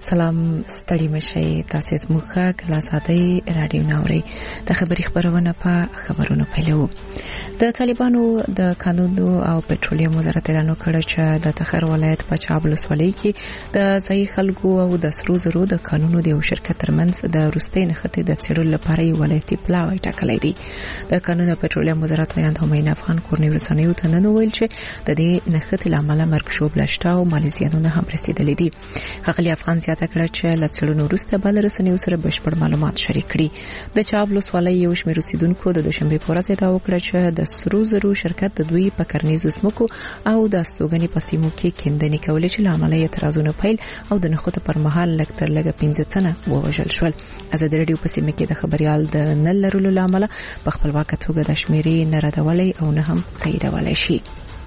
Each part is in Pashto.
سلام ستړي مشي تاسو زموږه کلا ساتي رادیو ناوري د خبري خبرونه په خبرونو پیلو د طالبانو د قانون او پټرولیم وزارت اعلان وکړ چې د تخار ولایت په چابل ولسوالۍ کې د ځای خلکو او د سرو زرو د قانونو د یو شرکت ترمنځ د روستي نخټې د څېړلو لپاره یو ولایتي پلاوی ټاکلی دی د قانون او پټرولیم وزارت ویاند همین افغان کورنۍ رسنیو ته نن ویل چې د دې نخټې لامل مرګ شوب لشته او مالیزیانونه هم رسیدلې دي خغلی افغان زیاته کړه چې لڅړونو وروسته بل رسنیو سره بشپړ معلومات شریک کړي د چابل ولسوالۍ یو شمېر اوسیدونکو د دوشنبه په ورځ دا وکړه چې د سرو زرو شرکت د دوی په کرنیزو سمکو او د استوګنې په سیمو کې کیندنې کولې چې لامل یې اعتراضونه پیل او د نخښو پر مهال لکتر لګه 15 تنه ووژل شول ازادي رادیو په سیمه کې د خبريال د نل لرلو لامل په خپلواکه توګه د شمیرې نه ردولې او نه هم تاییدولای شي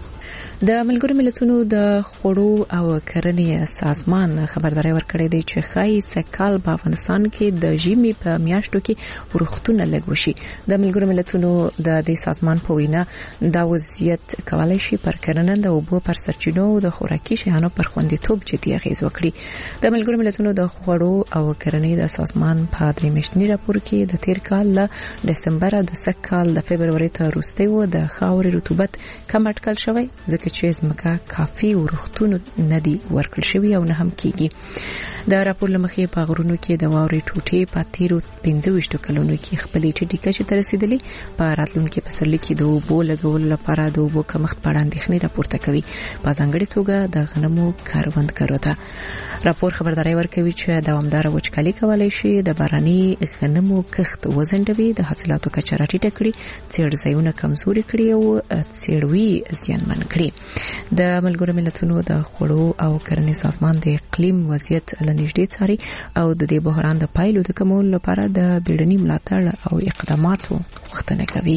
د ملګرو ملتونو د خوړو او کرنې سازمان خبرداري ورکړې ده چې خای سکهال په افغانستان کې د ژمي په میاشتو کې ورختونه لګوشي د ملګرو ملتونو د دې سازمان په وینا دا وضعیت کولای شي پر کرنه د اوبو پر سرچینو د خوراکي شیانو پر خوندیتوب جدي اغیز وکړي د ملګرو ملتونو د خوړو او کرنې د سازمان په درې میاشتني راپور کې د تیر کال له دسمبر د سکهال د فبرवरी ته وروسته و د خاورې رطوبت کم اټکل شوی ځکه چې زمکه کافي ورختونه ندي ورکړل شوی او نه هم کیږي د راپور لمخې په غرونو کې د واوري ټوټې په تیرو 15 کلونو کې خپلې ټیټې کچې ته رسیدلې په راتلونکو فصل کې د اوبو لګول لپاره د اوبو کمښت په اړه اندېښنې راپورته کوي په ځانګړي توګه د غنمو کاروندګرو ته راپور خبرداري ورکوي چې دوامدار وچکالي کولای شي د باراني غنمو کښت وزندوي د حاصلاتو کچه راټیټه کړي څېړځایونه کمزوري کړي او څېړوي زیانمن کړي د ملګرو ملتونو د خوړو او کرنې سازمان د اقلیم وضعیت لنیږدې څاري او د دې بحران د پایلو د کمولو لپاره د بیړني ملاتړ او اقداماتو غوښتنه کوي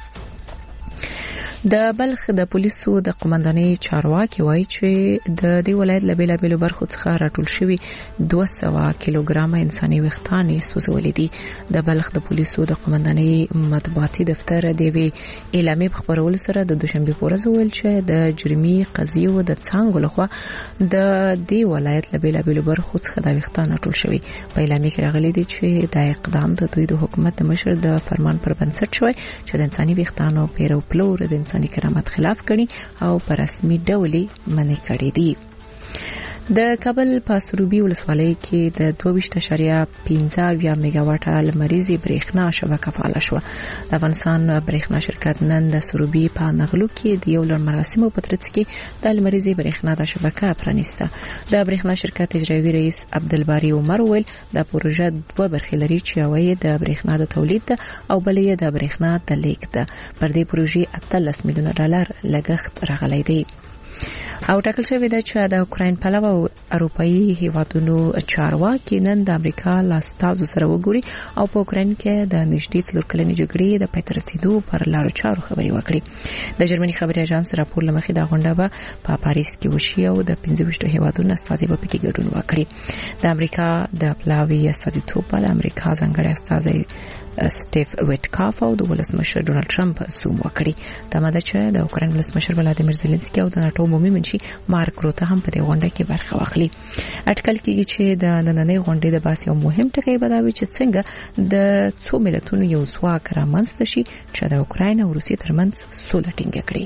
د بلخ د پولیسو د قومندانۍ چارواکي وایي چې د دې ولایت له بیلابېلو برخو څخه راټول شوي 200 کیلوګرام انساني ویښتان سوځولې دي د بلخ د پولیسو د قومندانۍ مطبوعاتي دفتر د اعلامیې په خبرولو سره د دوشنبه په ورځ ویل چې د جرمي قضیو د څنګه لخوا د دې ولایت له بیلابېلو برخو څخه د ویښتان راټول شوي په اعلامیې کې راغلي دي چې د اقدام د دوی د حکومت د مشر د فرمان پر بنسټ شوی چې د انساني ویښتانو پیرو پلور د انساني کرامت خلاف کړي او په رسمي ډول منع کړي دي د کابل په سروبي ولسوالۍ کې د 22.15 میگاواټه لمریزي برېښنا شبکه فعال شوه د افغانستان برېښنا شرکت نن د سروبي په نغلو کې د یو لړ مراسمو په ترڅ کې د لمریزي برېښنا د شبکه پرانیسته د برېښنا شرکت اجرایي رئیس عبدالباری عمر ویل د پروژه دوه برخې لري چې یوه د برېښنا د تولید او بلې د برېښنا د لیږد ده پر دې پروژې 18 میلیون ډالر لګښت راغلی دی او ټاکل شوی دی چې د اوکراین په علاوه اروپאי هیوادونو چارواکي نن د امریکا لاستازو سره وګوري او په اوکراین کې د نږدې څلور کلنې جګړې د پای ته رسیدو پر لارو چارو خبري وکړي د جرمني خبري اژانس راپور لمخې د غونډه په پاریس کې وشي او د 15 هیوادونو استازي په کې ګډون وکړي د امریکا د پلاوی استازیتوب په امریکا ځانګړي استازي سټیف ویټکاف او د ولسمشر ډونالد ټرمپ زوم وکړي دا مده چې د اوکراین ولسمشر ولادیمیر زيلنسکي او د ناتو عمومي منشي مارک روته هم په دې غونډه کې برخه واخلي اټکل کېږي چې د نننۍ غونډې د باسي یو مهم ټکی به دا وي چې څنګه د څو ملتونو یو ځواک رامنځته شي چې د اوکراین او روسیې ترمنځ سوله ټینګه کړي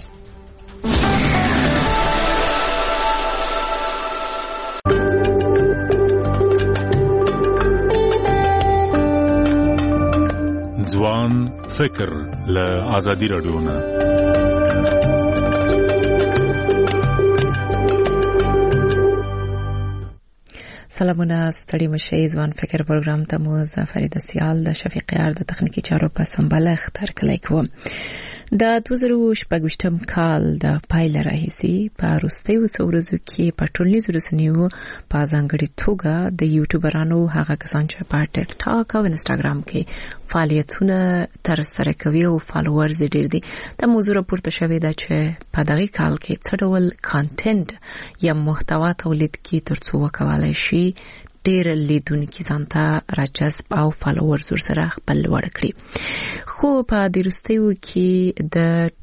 ځوان فکر له آزادي رادیو نه سلامونه ستړي مشي ځوان فکر پروګرام ته مو زفرید سیال د شفیق یار د تخنیکی چارو په سمباله اختر کړی کوم د 2018 کال د پایل راهیسي په وروستیو ورځو کې په ټولنیزو رسنیو په ځانګړي توګه د یوټیوبرانو هغه کسان چې په ټیک ټاک او انستګرام کې فعالیتونه ترسره کوي او فالوورز ډیر دي د موضوع راپورته شوې ده چې په دغه کال کې څه ډول کانټینټ یا محتوا تولید کی ترڅو وکولای شي ډیر لیدونکو ځانته راجذب او فالوورز سره خپل وړ کړی خو په دروستیو کې د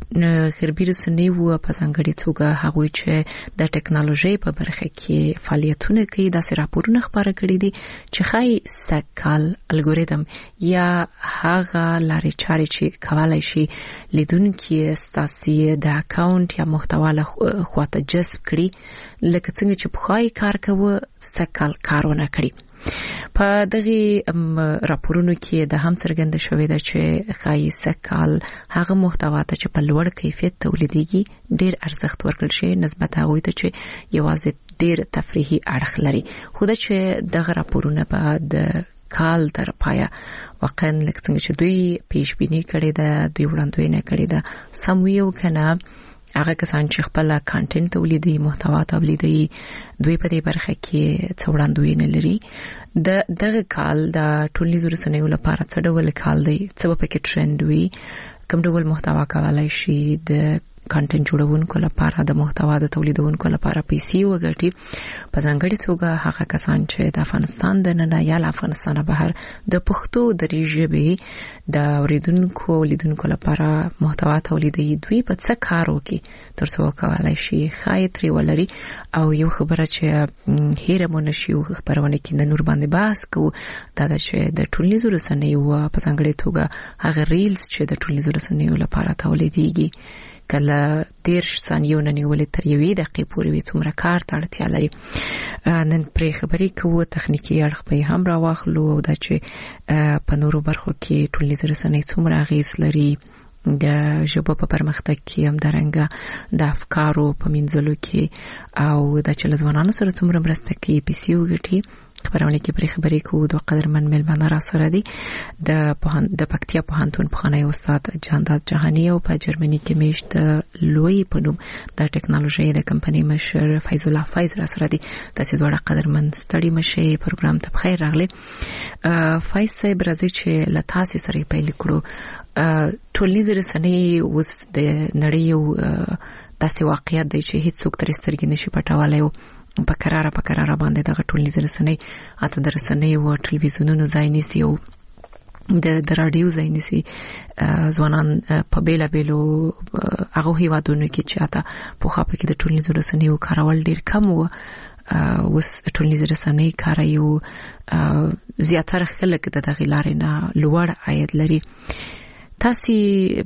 غربي رسنیو په ځانګړي توګه هغوی چې د ټکنالوژي په برخه کې فعالیتونه کوي د راپورونه خبره کړې دي چې خای سکال الګوریتم یا هغه لارې چارې چې کولای شي لیدونکو ستاسي د اکاونټ یا محتوا له خواته جذب کړي لکه څنګه چې په خای کار کوي سکال کارونه کړي په دغه راپورونو کې د هم څرګنده شوې ده چې خای سکال هغه محتوا ته چې په لوړ کیفیت تولیديږي ډیر ارزښت ورکړل شي نسبت هغه ته چې یوازې ډیر تفریحي اړخ لري خو دا چې دغه راپورونه بعد کال تر پایا واقعا لکه څنګه چې دوی پیش بینی کړي ده دوی وړاندوینه کړي ده سمویو کنه هغه کسان چې خپل کانټینټ تولیدي محتوا تولیدي دوی په دې برخه کې څو وړاندوینه لري دغه کال د ټولنیزو رسنیو لپاره څه ډول کال دی څه په کې ټرند وي کوم ډول محتوا کولای شي د کانټینټ جوړونکو لپاره د محتوا د تولیدونکو لپاره پیسې وګټي په ځانګړي توګه هغه کسان چې د افغانستان د نه یا افغانستان بهر د پښتو د ریژبې د اوریدونکو لیدونکو لپاره محتوا تولیدي دوی په څه کار وکي ترڅو کولای شي خایتري ولري او یو خبره چې هیره مونږ شي خبرونه کې د نور باندې بحث کوو دا چې د ټولنیزو رسنیو په ځانګړي توګه هغه ریلز چې د ټولنیزو رسنیو لپاره تولیديږي کله 10 ثانیو نه نیولې تر یوې دقیقې پورې څومره کار ته اړتیا لري نن پرې خبرې کوو تخنیکی اړخ په هم راوخلو او دا چې په نورو برخو کې ټولنیز رسنۍ څومره اغیز لري د ژبه په پرمختګ کې هم درنګه د افکارو په منځلو کې او د چلځوانانو سره څومره مرسته کوي پیسې وګټي خبرونه کې پرې خبرې کوو د قدرمن ملمنه را سره دي د پکتیا پوهنتون پخوانی استاد جانداد جهانی او په جرمني کې میشت لوی په نوم د ټکنالوژي د کمپنۍ مشر فیض الله فیض را سره دي تاسو دوړه قدرمن ستړي مشه پروګرام ته بخیر راغلي فیض صاحب راځي چې لتاسي سره پیل کړو ټولنیز رسنۍ اوس د نړۍ یو داسې واقعیت دی چې هیڅ څوک تر سترګې نشي پټولای په قراره باندې د ټولنیز رسنۍ اته د رسنۍ او ټلویزیونونو ځای نیسي او د رادیو ځای نیسي ځوانان په بیلابیلو هغه هیوادونو کې چې اته په خاطر کې د ټولنیز رسنیو کارول ډیر کم وو اوس ټولنیز رسنۍ کاروي زیاتره خلک د دغه لارې نه لوړ عاید لري تاسو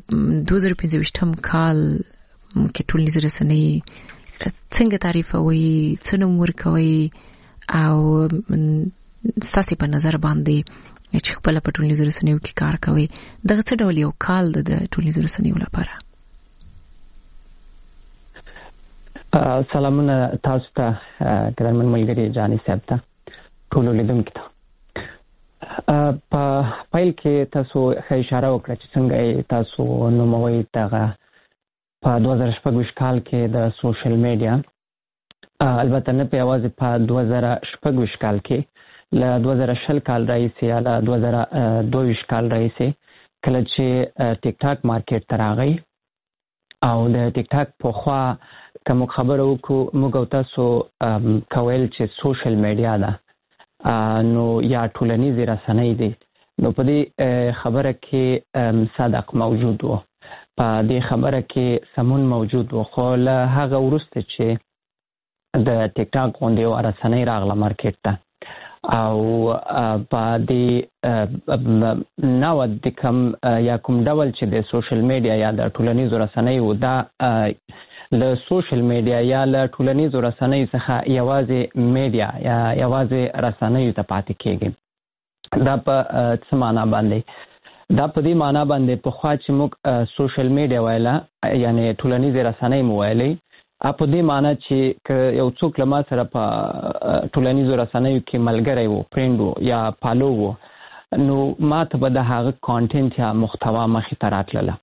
2015 کال کې ټولنیز رسنۍ څنګه تعریفوي څه نوم ورکوي او ستاسو په نظر باندې چې خپل په ټولنیزو رسنیو کې کار کوي دغه څه ډول یو کال د ټولنیزو رسنیو لپاره سلامونه تاسو ته ګرانمن ملګری جاني صاحب ته ټول لیدونکو ته په فایل کې تاسو اشاره وکړه چې څنګه تاسو نوموي دغه په 2014 کال کې د سوشل میډیا البته نه په اواز په 2014 کال کې ل 2020 کال راځي یا ل 2022 کال راځي کله چې ټیک ټاک مارکیټ تراغی او د ټیک ټاک په خوا کوم خبرو کو موږ تاسو کویل چې سوشل میډیا ده نو یا ټولنیز رسنۍ دي نو په دې خبره کې صادق موجود وو په دې خبره کې سمون موجود و خو له هغه ورسته چې د ټیک ټاک غونډې رسنۍ راغله مارکیټ ته او په دې نو د کوم ډول چې د سوشل میډیا یا د ټولنیزو رسنیو دا له سوشل میډیا یا له ټولنیزو رسنۍ څخه یوازې میډیا یا یوازې رسنۍ ته پاتې کېږي دا په څه معنا باندې دا په دې معنا باندې په خوا چې موږ سوشل میډیا وایلا یعنی ټولنیز رسنۍ مو وایلې په دې معنا چې یو څوک لمه سره په ټولنیز رسنیو کې ملګری وو فرند وو یا فالو وو نو ما ته به د هغه کانټینټ یا محتوا مخې ته راتلله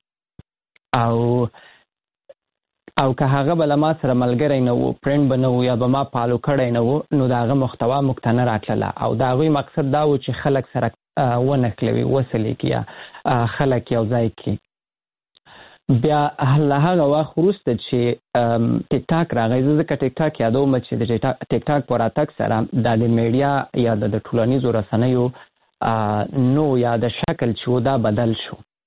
او که هغه بل ما سره ملګری نه وو فرند بنو یا به ما فالو کړی نه وو نو داغه محتوا مختنه راتلله او دا غوي مقصد دا و چې خلک سره ونکلوي وسلې کې خلک یو ځای کې بیا هغه وخت وروسته چې ټیک ټاک راغی ځکه ټیک ټاک یادوم چې د ټیک ټاک پر اتک سره د میډیا یا د ټولنیزو رسنیو نو یا د شکل چې دا بدل شو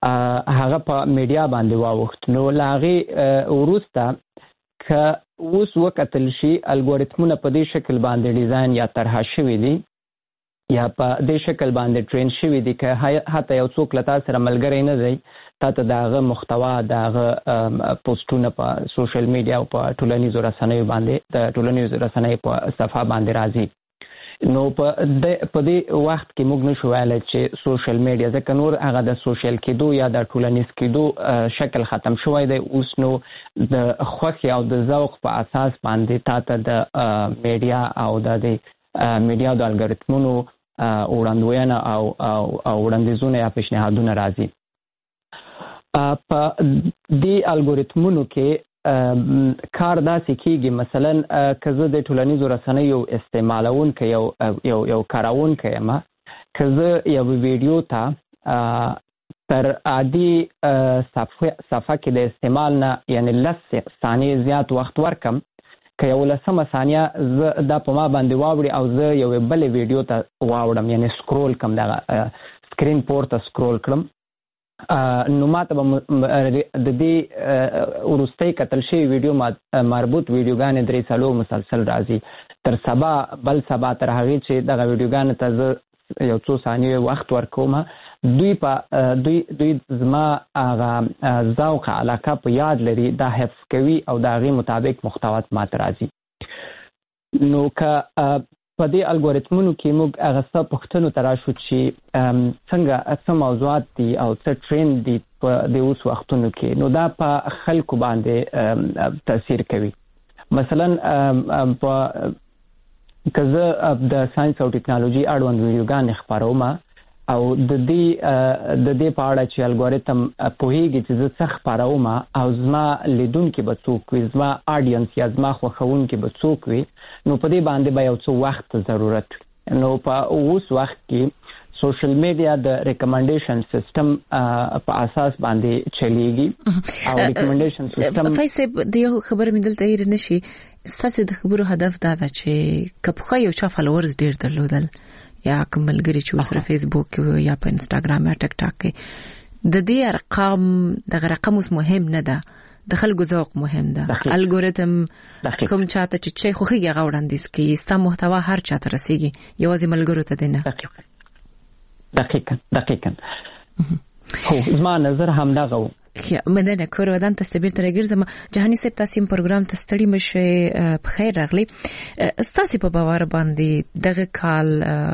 هغه په میډیا باندې واوښت. نو لاغه وروسته که اوس وکتل شي الګوریتمونه په دې شکل باندې ډیزاین یا طرح شوی دي یا په دې شکل باندې ټرین شوی دي که حتی یو څوک لتا سره ملګری نه دی تاسو داغه محتوا داغه پوسټونه په سوشل میډیا او په ټولنیزو رسنیو باندې د ټولنیزو رسنیو په صفحه باندې راځي. نو په دې وخت کې موږ نشو ویلای چې سوشل میډیا ځکه نور هغه د سوشل کېدو یا د ټولنیز کېدو شکل ختم شوی دی. اوس نو د خوښي او د ذوق په اساس باندې تاسو د میډیا او د میډیا د الګوریتمونو وړاندوینه او وړاندیزونه یا پیشنهادونه راځي. په دې الګوریتمونو کې کار داسې کېږي مثلا که زه د ټولنیزو رسنیو استعمالونکی یو کاروونکی یم، که زه یو ویډیو ته تر عادي صفحه کې د استعمال نه یعنی 10 ثانیې زیات وخت ورکم، که یو 10 ثانیه زه دا په ما باندې واوړي او زه یو بل ویډیو ته واوړم یعنی سکرول کم دغه سکرین پورته سکرول کړم، نو ماته د دې وروستۍ کتل شوی ویډیو مربوط ویډیوګانې 3 مسلسل راځي. تر سبا بل سبا تر هغې چې دغه ویډیوګانې ته زه یو څو ثانیې وخت ورکوم، دوی زما هغه ذوق علاقه په یاد لري، دا حفظ کوي او د هغې مطابق محتوات ماته راځي. نو که په دې الګوریتمونو کې موږ هغه څه پوښتنو ته راشو چې څنګه څه موضوعات دي او څه ټرند دي په دې اوس وختونو کې، نو دا په خلکو باندې تاثیر کوي. مثلا که زه د ساينس او ټکنالوژي اړوند ویډیوګانې خپروم او د دې په اړه چې الګوریتم پوهیږي چې زه څه خپروم او زما لیدونکي به څوک وي، زما آډینس یا زما خوښونکي به څوک وي، نو په دې باندې به یو څه وخت ضرورت وي. نو په اوس وخت کې سوشل میډیا د ریکمنډیشن سیستم په اساس باندې چلیږي او ریکمنډیشن سیستم فیصل د یو خبر مې دلته هیر نشي ستاسو د خبرو هدف دا ده چې کپخه یو چا فالوورز ډیر درلودل یا کوملګری چې سره فیسبوک یا په انستګرام یا ټیک ټاک کې د دې ارقام د رقم اوس مهم نه ده، د خلکو ذوق مهم ده. الګوریتم کوم چاته چې خوخي هغه وړاندیز کوي، ستا محتوا هر چاته رسیږي، یوازې ملګرو ته نه. دقیقاً خو زما نظر هم دغه و. مننه کور ودان تستبیر ترګرزم جهانی سپ تاسو پروګرام ته ستړي مشه په خیر راغلی. ستاسو په باور باندې دغه کال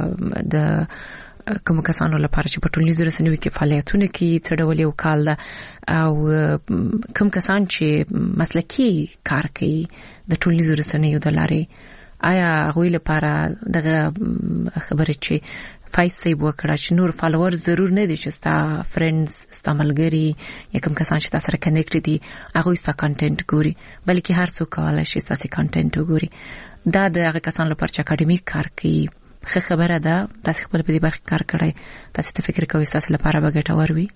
د کوم کسانو لپاره چې په ټولنیزو رسنیو کې فعالیتونه کوي څه ډول یو کال ده او کوم کسان چې مسلکي کار کوي د ټولنیزو رسنیو د لارې، آیا هغوی لپاره دغه خبره چې فیصل وکړه چې نور فالوور ضرور نه دي چې ستا فرندز ستا ملګری یا کوم کسان چې تاسو سره کنیکټ دي هغه ستا کنټینټ ګوري، بلکې هر څوک کولای شي تاسو کنټینټ وګوري. دا د هغه کسان لپاره چې اکیډمیک کار کوي ښه خبره ده. تاسو خپل په دې برخه کار کړئ، تاسو ته فکر کوئ تاسو لپاره به ګټور وي.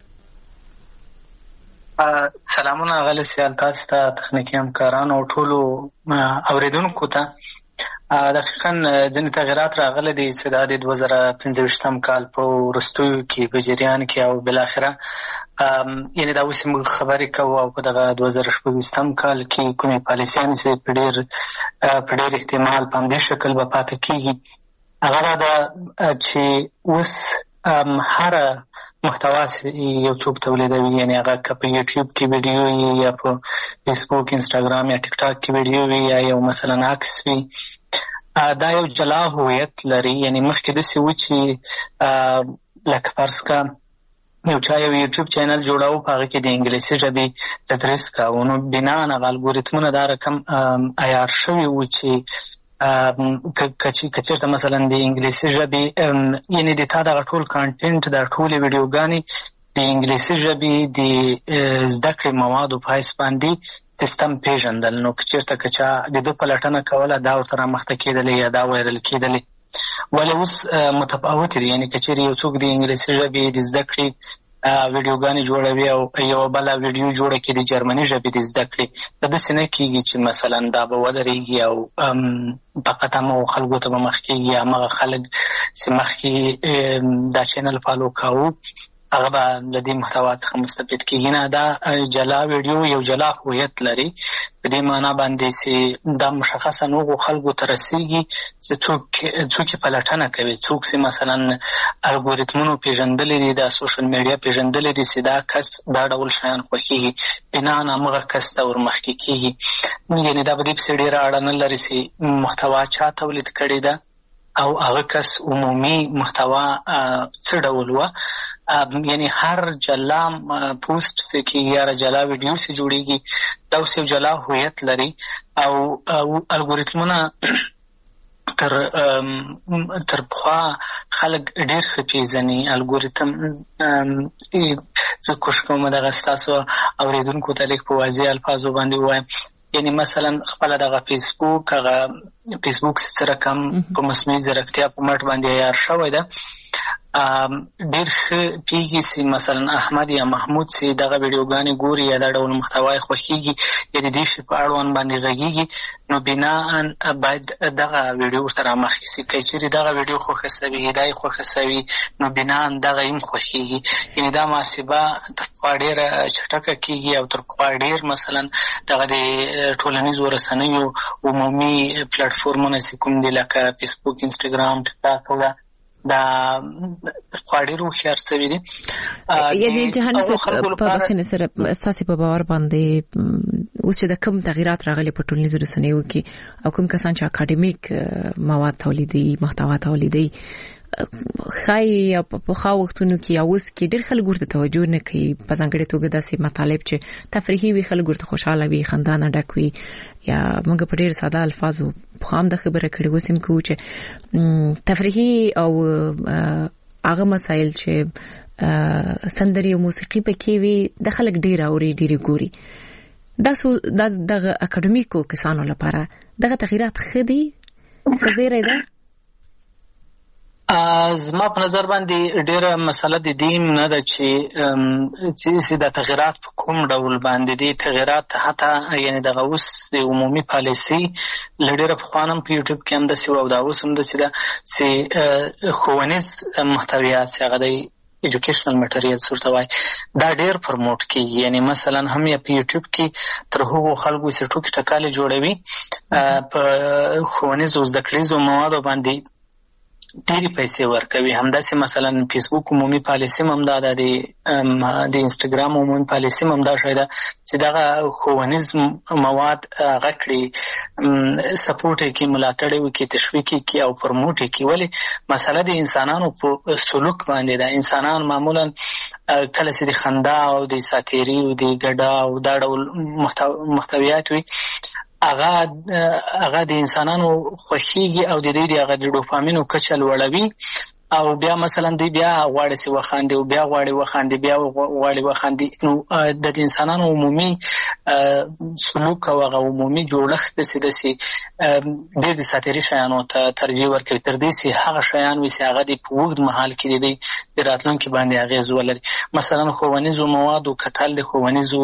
سلامونه غل سیال تاسو ته تخنیکی همکارانو او ټولو اوریدونکو ته. دقیقاً ځینې تغیرات راغلي دي چې دا د 2015 کال په وروستیو کې په جریان کې او بالاخره یعنې دا اوس موږ خبرې کوو او په دغه 2016 کال کې کومې پالیسیانې چې په ډېر احتمال په همدې شکل به پاتې کېږي، هغه دا چې اوس هره محتوا یو څوک تولیدوي، یعنې هغه که په یوټیوب کې ویډیو وي یا په فیسبوک انسټاګرام یا ټیک ټاک کې ویډیو وي یا یو مثلا عکس وي، دا یو جلا هویت لري. یعنې مخکې داسې و چې لکه فرض که یو چا یو یوټیوب چینل جوړاو په هغه کې د انګلیسي ژبې تدریس کاوه، نو بناءً هغه الګوریتمونه دا رقم عیار شوي و چې که چېرته مثلا د انګلیسي ژبې یعنې د تا دغه ټول کانټینټ دا ټولې ویډیوګانې د انګلیسي ژبې د زده کړې موادو په حیث باندې سیستم پیژندل، نو که چېرته که چا د ده پلټنه کوله دا ورته رامخته کېدلی یا دا وایرل کېدلی. ولې اوس متفاوتې دي، یعنې که چېرې یو څوک د انګلیسي ژبې د زده کړې ویډیوګانې جوړوي او یوه بله ویډیو جوړه کړي د جرمني ژبې د زده کړې، دا داسې نه کېږي چې مثلا دا به ودرېږي او فقط همغو خلکو ته به مخ کېږي، همغه خلک چې مخکې دا چینل فالو کاوه هغه به د دې محتوا څخه مستفید کېږي نه. دا جلا ویډیو یو جلا هویت لري، په دې معنا باندې چې دا مشخصا هغو خلکو ته رسېږي چې څوک یې پلټنه کوي، څوک چې مثلا الګوریتمونو پېژندلي دي، دا سوشل میډیا پېژندلي دي چې دا کس دا ډول شیان خوښېږي، بنا همغه کس ته ورمخکې کېږي. یعنې دا په دې پسې ډېره اړه نه لري چې محتوا چا تولید کړې ده او هغه کس عمومي محتوا څه ډول وه. یعنی هر جلا پوسټ چې کېږي یا جلا ویډیو چې جوړېږي دا اوس یو جلا هویت لري او الګوریتمونه تر پخوا خلک ډېر ښه پېژني. الګوریتم زه کوشش کوم دغه ستاسو اورېدونکو ته لږ په واضح الفاظو باندې ووایم. یعنی مثلا خپله دغه فیسبوک چې رقم په مصنوعي ځیرکتیا په مټ باندې عیار شوی ده، ډېر ښه پېږي چې مثلا احمد یا محمود چې دغه ویډیوګانې ګوري یا دا ډول محتوا یې خوښېږي یا د دې شي په اړوند باندې غږېږي، نو بناءً باید دغه ویډیو ورته رامخکې شي. که چېرې دغه ویډیو خوښه شوي، دا یې خوښه شوي، نو بناءً دغه یې هم خوښېږي. یعنې دا محاسبه تر پخوا ډېره چټکه کېږي او تر پخوا ډېر مثلا دغه د ټولنیزو رسنیو عمومي پلیټفورمونه چې کوم دي لکه فیسبوک، انسټاګرام، ټیکټاک دا خوا ډېر هوښیار شوي دي. یعنې جهاني صاحب په بخښنې سره ستاسې په باور باندې اوس چې د کوم تغیرات راغلي په ټولنیزو رسنیو کې او کوم کسان چې اکاډمیک مواد تولیدوي، محتوا تولیدوي، ښایي په پخوا وختونو کې اوس کې ډېر خلک ورته توجه نه کوي، په ځانګړې توګه داسې مطالب چې تفریحي وي، خلک ورته خوشحاله وي، خندا نه ډک وي، یا موږ په ډېر ساده الفاظو پخوا هم د خبره کړې اوس هم کوو چې تفریحي او هغه مسایل چې سندرې او موسیقي پکې وي د خلک ډېر اوري، ډېر ګوري. دا دغه اکاډمیکو کسانو لپاره دغه تغیرات ښه دي، ښه ځای ده؟ زما په نظر باندې ډېره مسله د دې نه ده چې دا تغیرات په کوم ډول باندې دي. تغیرات حتی یعنې دغه اوس د عمومي پالیسي له ډېره پخوا هم په یوټیوب کې همداسې وه او دا اوس همداسې ده چې ښوونیز محتویات چې هغه دی ایجوکیشنل میټریلز ورته وایي، دا ډېر پرموټ کېږي. یعنې مثلا هم یې په یوټیوب کې تر هغو خلکو چې ټوکې ټکالې جوړوي په ښوونیزو زده کړیزو موادو باندې ډېرې پیسې ورکوي. همداسې مثلا فیسبوک عمومي پالیسي هم همدا ده، د انسټاګرام عمومي پالیسي هم همدا شی ده چې دغه ښوونیز مواد هغه کړي، سپورټ یې کړي، ملاتړ یې وکړي، تشویق یې کړي او پرموټ یې کړي. ولې مسله د انسانانو په سلوک باندې ده. انسانان معمولا کله چې د خندا او د ساتیري او د ګډا او دا ډول محتویات وي، هغه د انسانانو خوښیږي او د دې د هغه د ډوپامینو کچه لوړوي او بیا مثلا دی بیا غواړي چې وخاندي او بیا غواړي وخاندي، بیا غواړي وخاندي. نو د انسانانو عمومي سلوک او هغه عمومي جوړښت داسې ډېر د ساتیري شیانو ته ترجیح ورکوي تر دې چې هغه شیان وي چې هغه د په اوږد مهال کې د راتلونکي باندې اغېز ولري. مثلا ښوونیزو موادو کتل، د ښوونیزو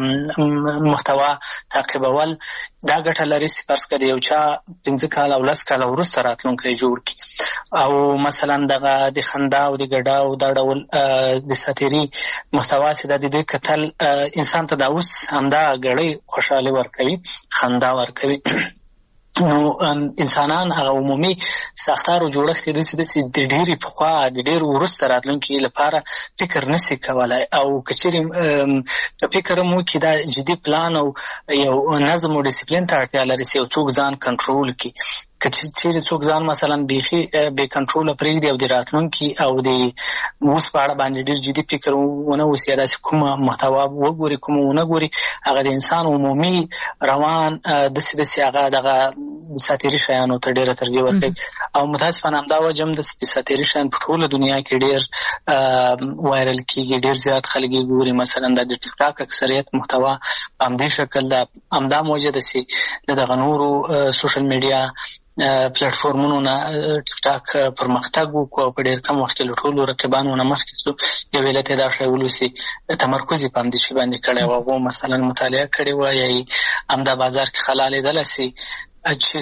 محتوا تعقیبول دا ګټه لري چې فرض کړه یو چا 15 کاله او 10 کاله وروسته راتلونکی جوړ کړي، او مثلا دغه د خندا او د ګډا او دا ډول د ساتیري محتوا چې د دې کتل انسان ته دا اوس همدا ګړی خوشحالي ورکوي، خندا ورکوي. نو انسانان هغه عمومي ساختار او جوړښت یې داسې د ډېرې پخوا د ډېر وروسته راتلونکي لپاره فکر نشي کولی، او که چېرې فکر هم وکړي دا جدي پلان او یو نظم او ډسپلین ته اړتیا لري چې یو څوک ځان کنټرول کړي. که چېرې څوک ځان مثلا بیخي بې کنټروله پرېږدي او د راتلونکي او د اوس په اړه باندې ډېر جدي فکر ونه وسي، یا داسې کومه محتوا وګوري کومه ونه ګوري، هغه د انسان عمومي روان داسې هغه دغه ساتیري شیانو ته ډېره ترجیح ورکوي. او متاسفانه همدا وجه هم د ساتیري شیان په ټوله دنیا کې ډېر وایرل کېږي، ډېر زیات خلک یې ګوري. مثلا د ټیک ټاک اکثریت محتوا په همدې شکل ده. همدا موجه ده چې د دغه نورو سوشل میډیا پلیټفورمونو نه ټیک ټاک پرمختګ وکړو او په ډېر کم وخت کې له ټولو رقیبانو نه مخکې شو. یو علت یې دا شی ولوسي تمرکز یې په همدې شي باندې کړی و، هغو مثلا مطالعه کړې وه یا یې همدا بازار کې خلا لیدله چې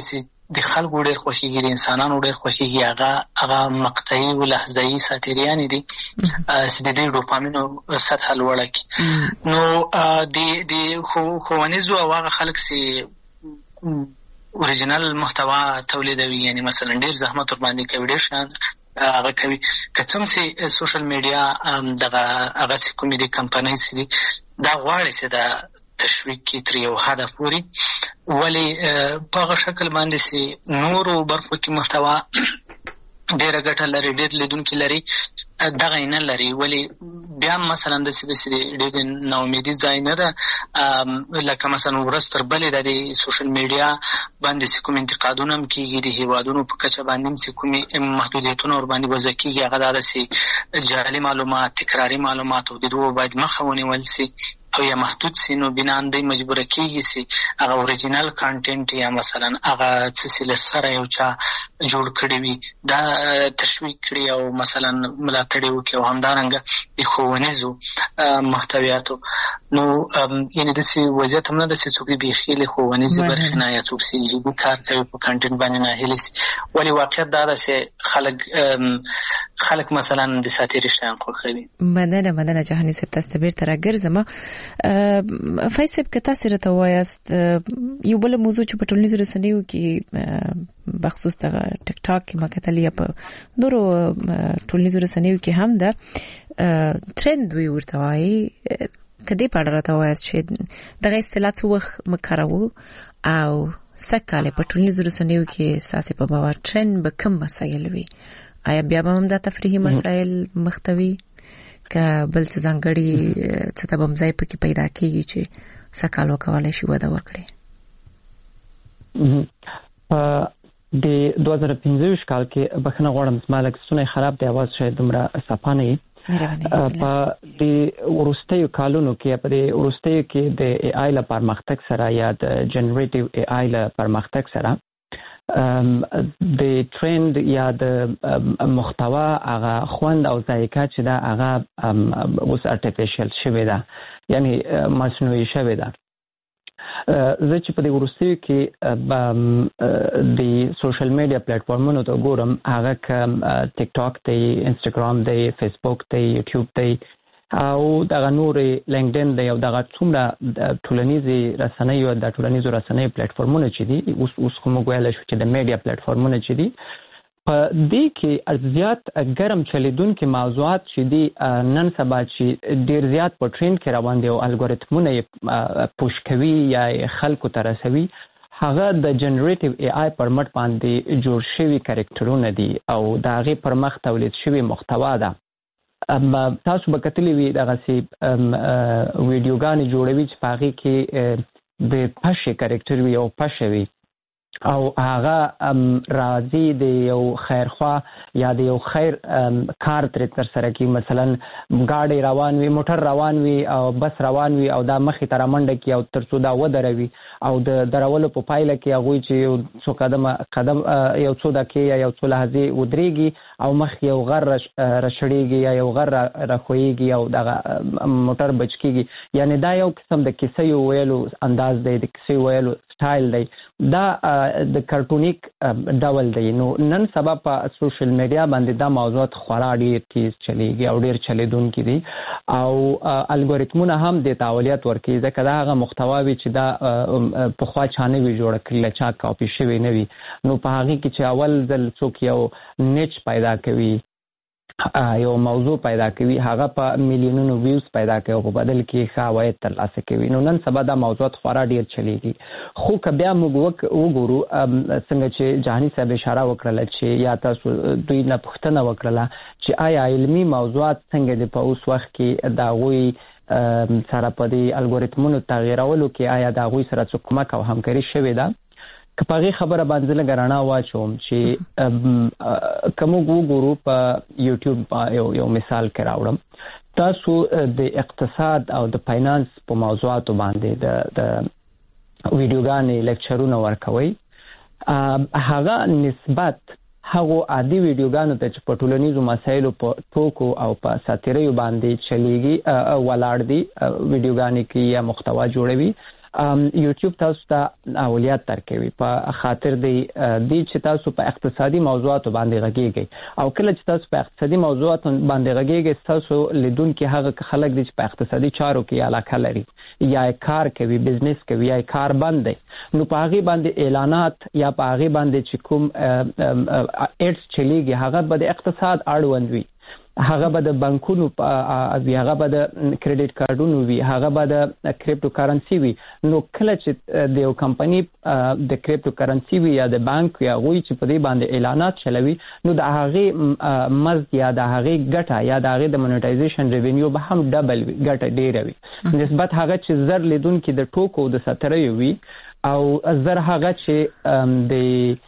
د خلکو ډېر خوښیږي، د انسانانو ډېر خوښیږي، هغه مقطعي او لحظه‌ایي ساتیریانې دي چې د دې ډوپامینو سطحه لوړه کړي. نو د ښوونیزو او هغه خلک چې اوریجنل محتوا تولیدوي، یعنی مثلا ډېر زحمت ورباندې کوي، ډېر شیان هغه کوي، که څه هم چې سوشل میډیا هغه چې کومې دي کمپنۍ چې دي دا غواړي چې دا تشویق کړي تر یو حده پورې، ولې په هغه شکل باندې چې نورو برخو کې محتوا ډېره ګټه لري، ډېر لیدونکي لري، دغه یې نه لري. ولې بیا هم مثلا داسې ډېر د ناامیدي ځای نه ده، لکه مثلا ورځ تر بلې د سوشل میډیا باندې چې کوم انتقادونه هم کېږي، د هېوادونو په کچه باندې هم چې کومې محدودیتونه ورباندې وضع کېږي، هغه دا ده چې جعلي معلومات، تکراري معلومات او د دغو باید مخه ونیول شي او یا محدود سي. نو بنا دی مجبوره کېږي چې هغه اوریجنل کانټینټ یا مثلا هغه څه چې له سره یو چا جوړ کړي وي دا تشویق کړي او مثلا ملاتړ یې وکړي، او همدارنګه د ښوونیزو محتویاتو. نو یعنې داسې وضعیت هم نه ده چې څوک بیخي له ښوونیزې برخې نه یا څوک چې جدي کار کوي په کانټینټ باندې ناهیلي سي. ولې واقعیت دا ده چې خلک مثلا د ساتیري شیان خوښوي. مننه جهاني صاحب، تاسو ته بیرته راګرځم. فیض صاحب، که تاسو راته وایاست یو بل موضوع چې په ټولنیزو رسنیو کې بخصوص د ټیک ټاک کې ما کتل یا په نورو ټولنیزو رسنیو کې هم ده ټرند وی ورته وایي، کدی په اړه راته وایاست چې دغه اصطلاح څه وخت مکاروو او سکهاله په ټولنیزو رسنیو کې ساسي په باور ټرند به کوم مسایل وي؟ آیا بیا به هم دا تفریحي مسایل مختوي که بل څه ځانګړي څه ته به ځای پکې پیدا کېږي چې سکهال وکولی شي وده وکړي؟ د 2015 کال کې بخښنه غواړم زما لږ ستونی خراب دی، اواز شاید دومره صفا نه وي. په د وروستیو کالونو کې په د وروستیو کې د ای آی له پرمختګ سره یا د جنریټیو ای آی له پرمختګ سره د ټرند یا د محتوا هغه خوند او ذایقه چې دا هغه اوس ارټیفیشل شوی ده، یعنی مصنوعي شوی ده. زه چې په دې وروستیو کې د سوشل میډیا پلیټفارمونو ته ګورم، هغه که ټیک ټاک دی، انسټاګرام دی، فیسبوک دی، یوټیوب دی او دغه نورې لینکډین دی او دغه څومره ټولنیزې رسنیو د ټولنیزو رسنیو پلیټفارمونه چې دي، اوس خو موږ ویلی شو چې د میډیا پلیټفارمونه چې دي، په دې کې زیات ګرم چلیدونکي موضوعات چې دي نن سبا چې ډېر زیات په ټرینډ کې روان دي او الګوریتمونه یې پوش کوي یا خلکو ته رسوي، هغه د جنریټیو ای آی پر مټ باندې جوړ شوي کرکټرونه دي او د هغې پر مخ تولید شوي محتوا ده. تاسو به کتلی وي دغسې ویډیوګانې جوړوي چې په هغې کې د پشې کرکټر وي او پشه وي او هغه راځي د یو خیرخوا یا د یو خیر کار ترې ترسره کوي، مثلا ګاډی روان وي، موټر روان وي او بس روان وي او دا مخې ته رامنډه کړي او تر څو دا ودروي او د درولو په پایله کې هغوی چې یو څو قدم یو څو دقیقې یا یو څو لحظې ودرېږي او مخ یو غر راشړېږي یا یو غر راښویېږي او دغه موټر بچ کېږي. یعنې دا یو قسم د کیسې ویلو انداز دی، د کیسې ویلو سټایل دی، دا د کارټونیک ډول دی. نو نن سبا په سوشل میډیا باندې دا موضوعات خورا ډېر تیز چلیږي او ډېر چلیدونکي دي او الګوریتمونه هم دې ته اولویت ورکوي، ځکه دا هغه محتوا وي چې دا پخوا چا نه وي جوړه کړې، له چا کاپي شوې نه وي. نو په هغې کې چې اول ځل څوک یو نیچ پیدا کوي، یو موضوع پیدا کوي، هغه په میلیونونو ویوز پیدا کوي او په بدل کې ښه عواید ترلاسه کوي. نو نن سبا دا موضوعات خورا ډېر چلیږي. خو که بیا موږ وګورو څنګه چې جهاني صاحب اشاره وکړله چې یا تاسو دوی نه پوښتنه وکړله چې آیا علمي موضوعات څنګه دي په اوس وخت کې د هغوی سره په دې الګوریتمونو تغیرولو کې آیا د هغوی سره څه کومک او همکاري شوې ده؟ که په هغې خبره باندې لږه رڼا واچوم چې که موږ وګورو په یوټیوب یو مثال کې راوړم، تاسو د اقتصاد او د فاینانس په موضوعاتو باندې د ویډیوګانې لیکچرونه ورکوئ، هغه نسبت هغه عادي ویډیوګانو ته چې په ټولنیزو مسایلو په ټوکو او په ساتیریو باندې چلیږي ولاړ دي ویډیوګانې کې یا محتوا جوړوي یوټیوب تاسو ته اولویت درکوي په خاطر دی چې تاسو په اقتصادي موضوعاتو باندې غږیږئ او کله چې تاسو په اقتصادي موضوعاتو باندې غږیږئ تاسو لیدونکو هغه خلک دي چې په اقتصادي چارو کې علاقه لري یا کار کوي بزنس کوي یا کار بند دی نو په هغه باندې اعلانات یا په هغه باندې چې کوم اډز چلیږي هغه به د اقتصاد اړوند وي هغه به د بانکونو هغه به د کریډټ کارتونو وي هغه به د کریپټو کرنسي وي نو کله چې د یو کمپنی د کریپټو کرنسي وي یا د بانک یا غوي چې په دې باندې اعلانات چلوي نو د هغه مزد یا د هغه ګټه یا د هغه د مونټایزیشن ریوینیو به هم ډبل وي ګټه ډیره وي نسبت هغه چې زر لیدونکو د ټوکو د ستري وي او زر هغه چې د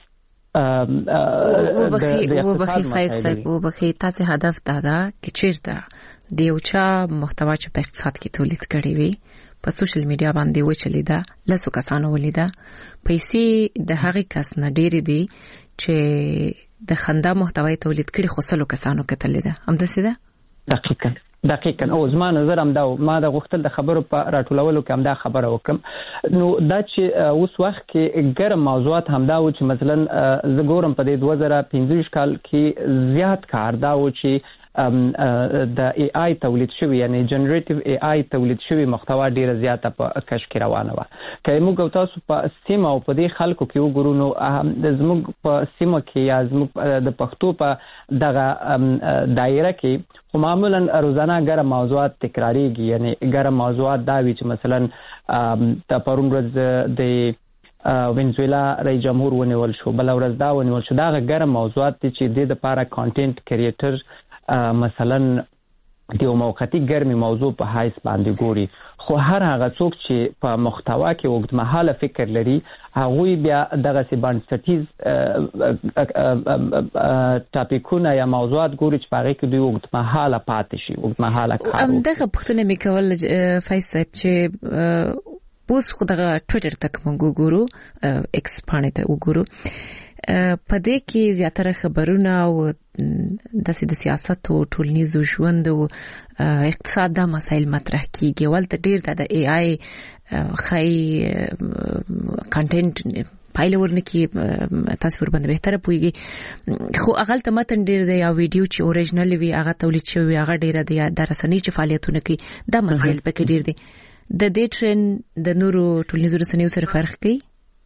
وبخي تاسو هدف دا چې چیرته د یو چا محتوا چې په اقتصاد کې تولید کړي وي په سوشل میډیا باندې وچلیدا لاسو کسانو ولیدا پیسې د هغه کس نه ډېری دي چې د خندا محتوای تولید کړي خو سلو کسانو کتل ده هم د سیده دقیقاً او زما نظر هم دا ما د غوښتل د خبرو په راټولولو کې هم دا خبره وکم نو دا چې اوس وخت کې ګرم موضوعات هم دا و چې مثلا زه ګورم په دې 2015 کال کې زیات کار دا و چې د ای آی تولید شوی یعنی جنریټیو ای آی تولید شوی محتوا ډیره زیاته په کش کې روانه و که موږ تاسو په سیمه او په دې خلکو کې وګورو نو زموږ په سیمه کې یا زموږ د پښتو په دغه دایره کې خو معمولا روزانه ګرم موضوعات تکراریږي یعنی ګرم موضوعات دا وی چې مثلا د پرون ورځ د وینزویلا رئیس جمهور ونیول شو بل ورځ دا ونیول شو دا ګرم موضوعات چې د لپاره کانټینټ کریټر مثلا د یو موقتی ګرمي موضوع په حیث باندې ګوري خو هر هغه څوک چې په محتوا کې اوږدمهاله فکر لري هغه بیا دغه سی بنسټیز ټاپیکونه یا موضوعات ګوري چې هغه کې دوی اوږدمهاله پاتې شي اوږدمهاله کار دغه پښتنه مې کول فیصل صاحب چې پوس خو دغه ټوئیټر تک موږ ګورو ایکس باندې ته وګورو په دې کې زیاتره خبرونه او د سیاست او ټولنیزو ژوند او اقتصاد د مسایل مطرح کیږي ولته ډیر د ای آی خای کنټینټ پایله ورنکي تصویر باندې بهتره پويږي خو اغل ته متن ډیر دی یا ویډیو چې اوریجنل وي هغه تولید شوی هغه ډیر دی د رسنۍ چې فعالیتونه کوي د مسایل پکې ډیر دي د دې ټرند د نورو ټولنیزو رسنیو سره فرق کوي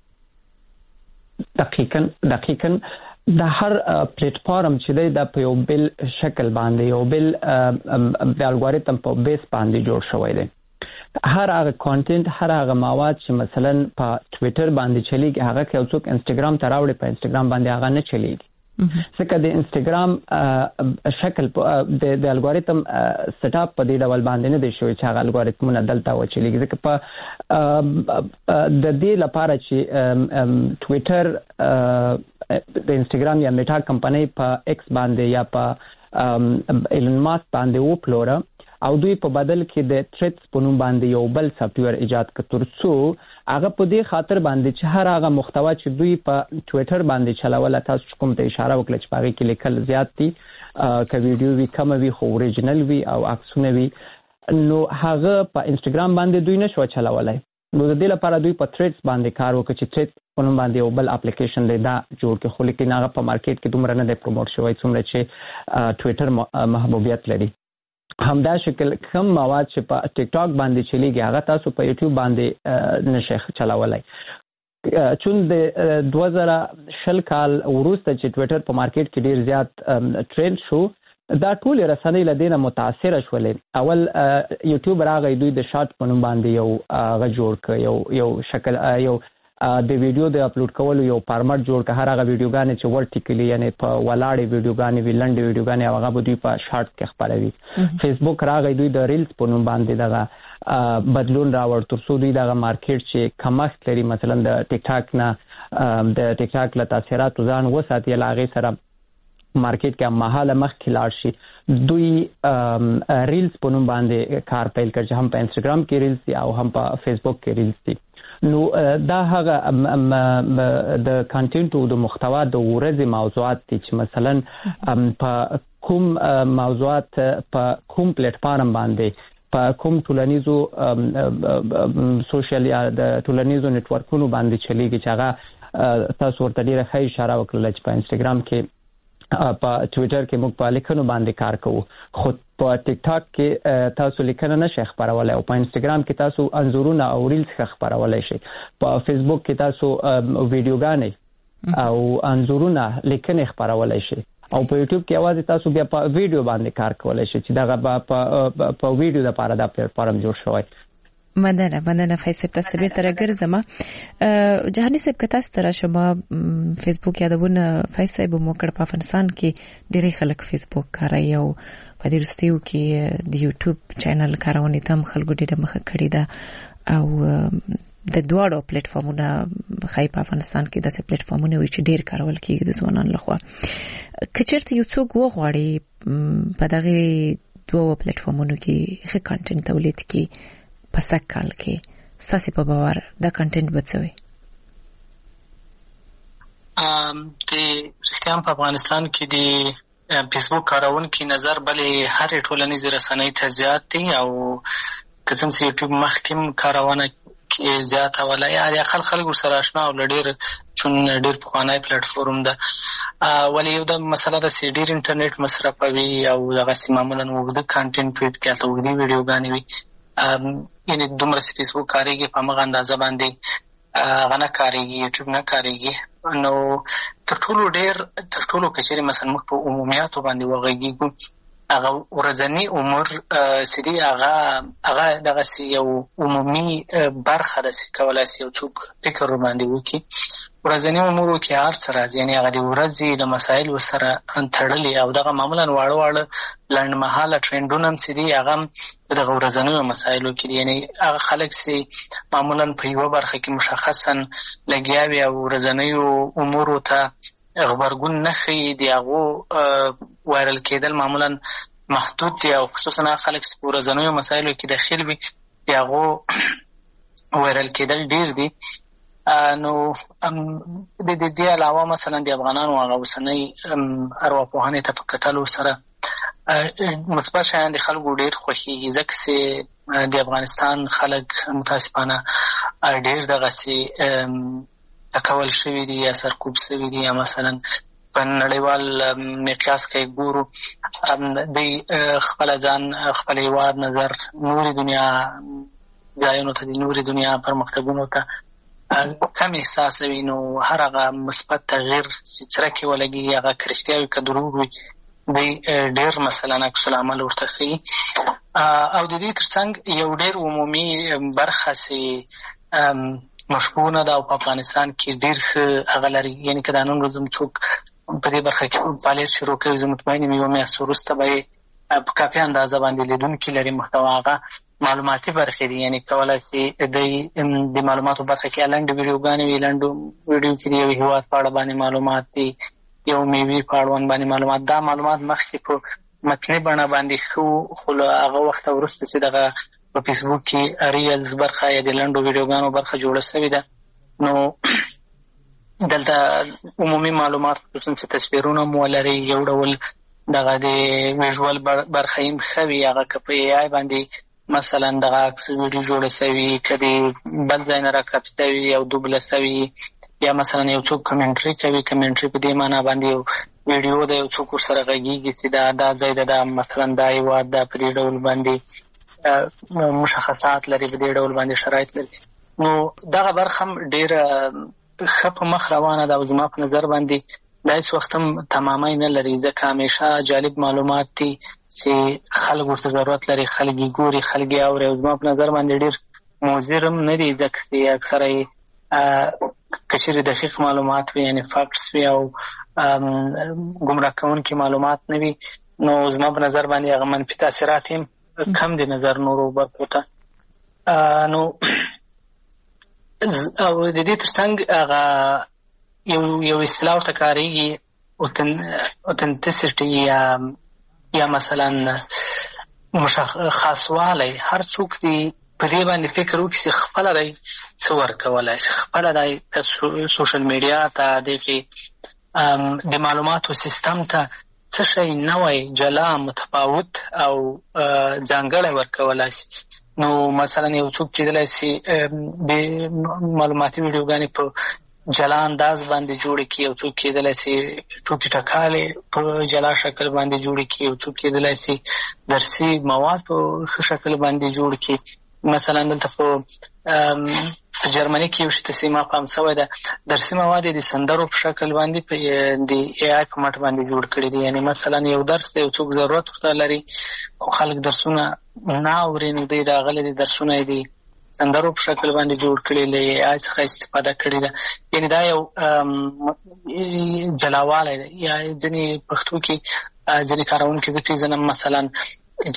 دقیقاً د هر پلیټ فارم چې دی د په یو بل شکل باندې یو بل د الګوریتم په بیس باندې جوړ شوی دی هر هغه کانټینټ هر هغه مواد چې مثلا په ټوئیټر باندې چلیږي هغه که څوک انستګرام ته راوړي په انستګرام باندې هغه نه چلیږي ځکه د انستګرام شکل د الګوریتم سیټ اپ په دې ډول باندې نه دی شوی چې هغه الګوریتمونه دلته وچلیږي ځکه په د دې لپاره چې ټوئیټر د انستګرام یا میټا کمپنۍ په ایکس باندې یا په ایلن ماسک باندې وپلوره او دوی په بدل کې د تریټس په نوم باندې یو بل سافټویر ایجاد کړ ترڅو هغه په دې خاطر باندې چې هر هغه محتوا چې دوی په ټوئیټر باندې چلاول تاسو کوم ته اشاره وکړه چې هغه کې لیکل زیات دي که ویډیو وی کم وی خو اوریجنل وی او عکسونه وی نو هغه په انستګرام باندې دوی نشو چلولای نو د دې لپاره دوی په تریټس باندې کار وکړي چې تریټ په نوم باندې یو بل اپلیکیشن دی دا جوړ کړي خو لیکن هغه په مارکیټ کې دومره نه دی پروموټ شوی څومره چې ټوئیټر محبوبیت لري همدا شکل کوم مواد چې په ټیک ټاک باندې چلیږي هغه تاسو په یوټیوب باندې نشه چلاولای چون د 2020 کال وروسته چې ټوئیټر په مارکیټ کې ډیر زیات ټرند شو دا ټول رسنۍ لدینه متاثر شولې اول یوټیوب راغی دوی د شارټ په نوم باندې یو غ جوړ ک یو شکل یو د ویډیو د اپلوډ کولو یو فارمټ جوړ ک هر هغه ویډیوګانې چې ورټیکلی یعنی په ولاړې ویډیوګانې ویلند ویډیوګانې هغه به دوی په شارټ کې خبروي فیسبوک راغی دوی د ریلز په نوم باندې دغه بدلون راوړ ترڅو دوی دغه مارکیټ چې کمښت لري مثلا د ټیک ټاک نه د ټیک ټاک له تاثیرات ځان وساتي لاغه سره مارکیټ کې مهاله مخ کلاړ شي دوی ریلز په نوم باندې کار پیل کړ چې هم په انستګرام کې ریلز دي او هم په فیسبوک کې ریلز دي نو دا هغه د کانټینټ او د محتوا د ورځې موضوعات دي چې مثلا په کوم موضوعات په کوم پلیټ فارم باندې په کوم ټولنیزو سوشل یا د ټولنیزو نتورکونو باندې چلیږي چې هغه تاسو ورته ډیره ښه اشاره وکړه چې په انستګرام کې په ټوئیټر کې موږ په لیکنو باندې کار کوو خو په ټیک ټاک کې تاسو لیکنه نشئ خپرولای او په انستګرام کې تاسو انځورونه او ریلز خپرولای شئ په فیسبوک کې تاسو ویډیوګانې او انځورونه لیکنې خپرولای شئ او په یوټیوب کې اواز تاسو بیا په ویډیو باندې کار کولای شئ چې دا په ویډیو لپاره دا پلیټ فارم جوړ شوی. مننه فیصل تاسو به تر ګرځم جهاني صاحب کته ستاره شما فیسبوک یادونه فیصل به مو کړ په افغانستان کې ډېری خلک فیسبوک کاروي او په دې وروستیو کې د یوټیوب چینل کارونه تم خلکو ډېر مخه کړی دا او د دوړو پلیټ فارمونه خای په افغانستان کې د پلیټ فارمونه وي چې ډېر کارول کیږي د ځوانانو لخوا کچرته یو څوک وغواړي په دغه دوه پلیټ فارمونو کې ښه کانټینټ تولید کړي په سکهال کې ساسي په باور دا کانټینټ بچوي د رښتیا په افغانستان کې د فیسبوک کارونکو نظر بلې هر ټولنیز رسنۍ ته زیات دي او کله چې یوټیوب مخکیم کارونه کې زیات ولای یا خلک سره آشنا او ډېر چون ډېر پخوانی پلیټ فارم ده ولې یو د مسله د ډېر انټرنیټ مصرفوي او دغه معمولا وګړي کانټینټ پیډ کې تاسو وګړي ویډیوګانې وي یعنی دومره فیسبوک کاریږي په مغه اندازه باندې غنه کاریږي یوټیوب نه کاریږي نو تر ټولو کچېره مثلا موږ په عمومیاتو باندې وغږیږو هغه ورځنی عمر سړي هغه دغه یو عمومي برخه د کولای شي یو څوک فکر باندې وکړي ورځنی عمر کې هر څه راځي یعنی هغه د ورځې د مسایلو سره تړلي او دغه معمولا واړه لنډمهاله ټرندونه هم سړي هغه دغه ورځنیو مسایلو کې یعنی هغه خلک سي معمولا په یو برخه کې مشخصا لګیاوي او ورځنیو امور ته خبرګون نه خي دی هغه وایرل کېدل معمولا محدود دي او خصوصا خلک په ورځنیو مسایلو کې داخل وي دی هغه وایرل کېدل ډیر دي نو د دې علاوه مثلا د افغانانو هغه وسنۍ ارواپوهنې ته په کتلو سره مثبت شیان د خلکو ډیر خوښیږي ځکه چې د افغانستان خلک متاسفانه ډیر دغه کول شوي دي یا سرکوب شوي دي یا مثلا په نړیوال مقیاس کې ګورو د خپل ځان خپل هیواد نظر نوري دنیا ځایونو ته د نوري دنیا پرمختګونو ته کم احساسوي نو هر هغه مثبت تغییر چې کې ولګي هغه کرښتیاوي که دروغ وي دی ډېر مثلا عکس العمل ورته ښیي او د دې ترڅنګ یو ډېر عمومي برخه چې مشهوره ده او په افغانستان کې ډېر ښه هغه لري یعنې که دا نن ورځ څوک په دې برخه کې فعالیت شروع کوي زه مطمئن یم یوه میاشت وروسته به یې په کافي اندازه باندې لیدونکي لري محتوا هغه معلوماتي برخې دي یعنی کولای شي د معلوماتو برخه کې لنډې ویډیوګانې وي لنډو ویډیو کې د یو هېواد په اړه باندې معلومات دي یو میوې په اړوند باندې معلومات دا معلومات مخکې په متني بڼه باندې ښه خو له هغه وخته وروسته چې دغه په فیسبوک کې ریلز برخه یا د لنډو ویډیوګانو برخه جوړه شوې ده نو دلته عمومي معلومات خصوصا چې تصویرونه مو ولري یو ډول دغه د ویژوال برخه یې ښه وي هغه که په ای آی باندې مثلا دغه عکس ویډیو جوړه شوي که د بل ځای نه راکاپي شوي او دوبله شوي یا مثلا یو څوک کمنټري کوي کمنټري په دې معنا باندې یو ویډیو د یو څوک ورسره غږیږي چې دا ځای ده دا مثلا دا هېواد دا په دې ډول باندې مشخصات لري په دې ډول باندې شرایط لري نو دغه برخه هم ډېره ښه په مخ روانه ده او زما په نظر باندې دا هېڅ وخت هم تمامۍ نه لري ځکه همیشه جالب معلومات دي چې خلک ورته ضرورت لري خلک یې ګوري خلک یې اوري او زما په نظر باندې ډېر مضر هم نه دي ځکه چې اکثره یې که چېرې دقیق معلومات وي یعنې فاکټس وي او ګمراه کوونکي معلومات نه وي نو زما په نظر باندې هغه منفي تاثیرات هم کم دي نظر نورو برخو ته نو او د دې ترڅنګ هغه یو اصطلاح ورته کارېږي اوتنټیسټي یا مثلا خاصوالی هر څوک دی په دې باندې فکر وکړي چې خپله دی څه ورکولی شي، خپله دی سوشل میډیا ته دغې د معلوماتو سیستم ته څه شی نوی جلا متفاوت او ځانګړی ورکولی شي. نو مثلا یو څوک کېدلی شي معلوماتي ویډیوګانې په جلا انداز باندې جوړې کړي، یو څوک کېدلی شي ټوکې ټکالې په جلا شکل باندې جوړې کړي، یو څوک کېدلی شي درسي مواد په ښه شکل باندې جوړ کړي. مثلا دلته په جرمني کې یو شي ته ما پام شوی ده، درسي مواد د سندرو په شکل باندې د ای آی په مټ باندې جوړ کړي دي. یعنې مثلا یو درس یو څوک ضرورت ورته لري خو خلک درسونه نه اوري، نو دوی راغلي دي درسونه یې د سندرو په شکل باندې جوړ کړي، له ای آی څخه استفاده کړې ده. یعنې دا یو جلاوالی دی. یا ځینې پښتو کې ځینې کارونکي زه پېژنم مثلا د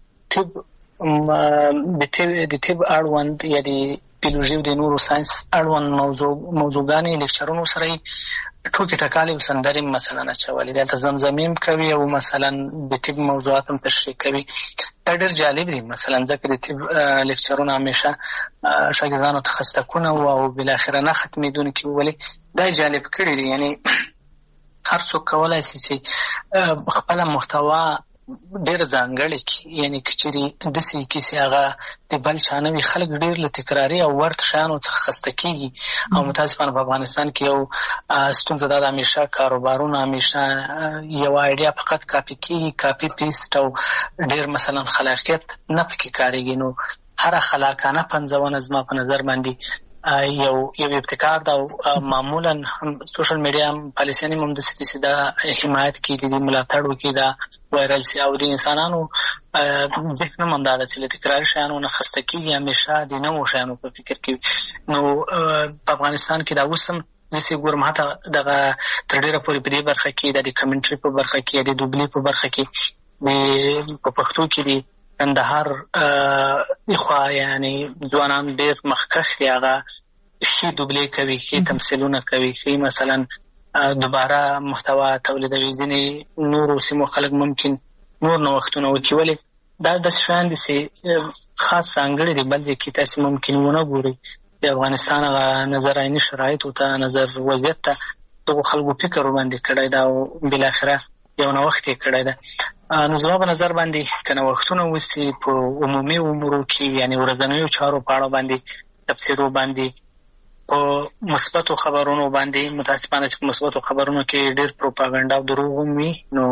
طب اړوند یا د بیولوژي او د نورو ساینس اړوند موضوعګانې لیکچرونو سره یې ټوکې ټکالې او سندرې مثلا اچولې. دلته زمزمې کوي او مثلا د طب موضوعات هم تشریح کوي. دا ډېر جالب دي مثلا ځکه د طب لیکچرونه همیشه شاګردانو ته خستکونه وو او بالاخره نه ختمېدونکي وو، ولې دا یې جالب کړي دي. یعنې هر څوک کولی شي چې خپله محتوا ډېر ځانګړې کړي. یعنې که چېرې داسې کیسې هغه د بل چا نه وي، خلک ډېر له تکراري او ورته شیانو څخه خسته کېږي. او متاسفانه په افغانستان کې یو ستونزه دا ده، همیشه کاروبارونه همیشه یوه ایډیا فقط کاپي کېږي، کاپي پیسټ، او ډېر مثلا خلاقیت نه پکې کارېږي. نو هره خلاقانه پنځونه زما په نظر باندې یو ابتکار ده. او معمولا سوشل میډیا پالیسیانې هم داسې دي چې دا حمایت کړي دي، ملاتړ وکړي، دا وایرل سي. او د انسانانو ذهن هم همدا ده چې له تکراري شیانو نه خسته کېږي، همیشه د نوو شیانو په فکر کې. نو په افغانستان کې دا اوس هم زه چې ګورم حتی دغه تر ډېره پورې په دې برخه کې د کمنټري په برخه کې، د دوبلې په برخه کې په پښتو کې دي کندهار خوا یعنې ځوانان ډېر مخکښ دي، هغه ښې دوبلې کوي، ښې تمثیلونه کوي، ښې مثلا دوباره محتوا تولیدوي. ځینې نورو سیمو خلک ممکن نور نوښتونه وکړي، ولې دا داسې شیان دي چې خاص ځانګړي دي، بل ځای کې تاسې ممکن ونه ګورئ. د افغانستان هغه نظر عیني شرایطو ته، نظر وضعیت ته دغو خلکو فکر ورباندې کړی ده او بالاخره یو نوښت یې کړی ده. نو زما په نظر باندې که نوښتونه وسي په عمومي امورو کې، یعنې ورځنیو چارو په اړه باندې تبصرو باندې، په مثبتو خبرونو باندې، متاسفانه چې په مثبتو خبرونو کې ډېر پروپاګنډا او دروغ هم وي، نو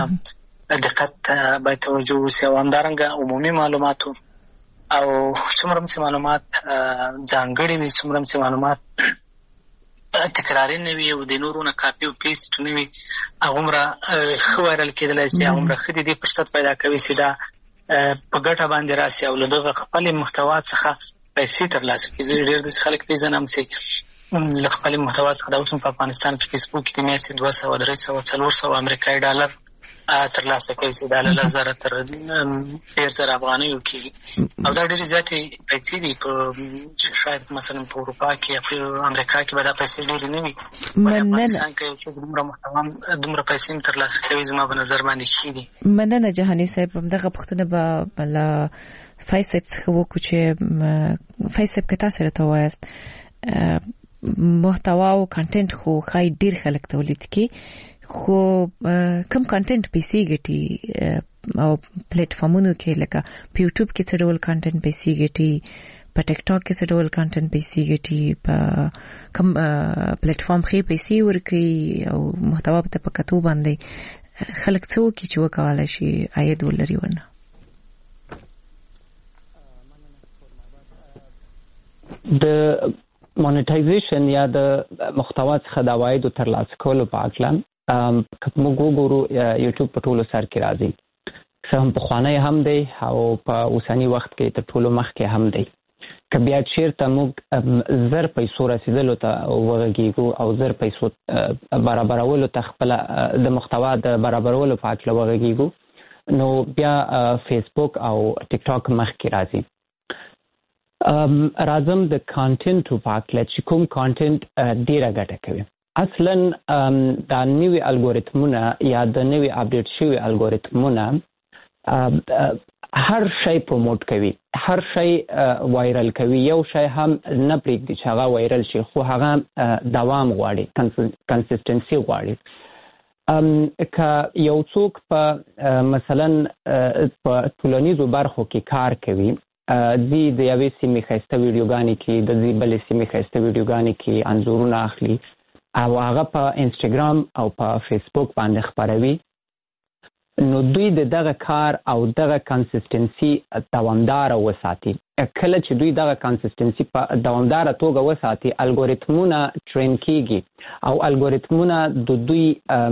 دقت باید توجه وسي. او همدارنګه عمومي معلوماتو او څومره هم چې معلومات ځانګړي وي، څومره هم چې معلومات تکراري نه وي او د نورو نه کاپي او پیسټ نه وي، هغومره ښه وایرل کېدلی چې هغومره ښه د دې فرصت پیدا کوي چې دا په ګټه باندې راسي او له دغه خپلې محتوا څخه پیسې ترلاسه کړي. زه ډېر داسې خلک پېژنم چې له خپلې محتوا څخه دا اوس هم په افغانستان کې فیسبوک کې د میاشتې 200 300 400 امریکایي ډالر ترلاسه کوي چې دا له 1000 تر 10000 افغانیو کېږي. او دا ډېرې زیاتې پیسې دي په شاید مثلا په اروپا کې یا په امریکا کې به دا پیسې ډېرې نه وي. افغانستان کې یو څوک دومره محتوا دومره پیسې هم ترلاسه کوي، زما په نظر باندې ښې دي. مننه جهاني صاحب. همدغه پوښتنه به له فیض صاحب څخه وکړو چې فیض صاحب که تاسو راته ووایاست محتوا او کنټنټ خو ښایي ډېر خلک تولید کړي، خو کم کنټنټ پیسې ګټي او پلیټفارمونو کې لکه په یوټیوب کې څه ډول کنټنټ پیسې ګټي، په ټیک ټاک کې څه ډول کنټنټ پیسې ګټي، په کم پلیټفارم کې پیسې ورکوي او محتوا ته په کتو باندې خلک څه وکړي چې وکولای شي عاید ولري ورنه؟ د مونټایزیشن یا د محتوا څخه د عوایدو ترلاسه کولو په اړه که موږ وګورو یوټیوب په ټولو سر کې راځي، څه هم پخوانی هم دی او په اوسني وخت کې تر ټولو مخکې هم دی. که بیا چېرته موږ زر پیسو رسېدلو ته وغږېږو او زر پیسو برابرولو ته خپله د محتوا د برابرولو په اړه وغږېږو، نو بیا فیسبوک او ټیک ټاک مخکې راځي. راځم د کانټنټو په اړه چې کوم کانټنټ ډېره ګټه کوي. اصلا دا نوي الګوریتمونه یا د نوي اپډیټ شوي الګوریتمونه هر شی پروموټ کوي، هر شی وایرل کوي. یو شی هم نه پرېږدي چې هغه وایرل شي، خو هغه دوام غواړي، کنسیستنسي غواړي. که یو څوک په مثلا په ټولنیزو برخو کې کار کوي، دی د یوې سیمې ښایسته ویډیوګانې کې د بلې سیمې ښایسته ویډیوګانې کې انځورونه اخلي او هغه په انسټاګرام او په فیسبوک باندې خپروي، نو دوی د دغه کار او دغه کنسیستنسي دوامداره وساتي. کله چې دوی دغه کنسیستنسي په دوامداره توګه وساتي، الګوریتمونه ټرین کیږي او الګوریتمونه د دوی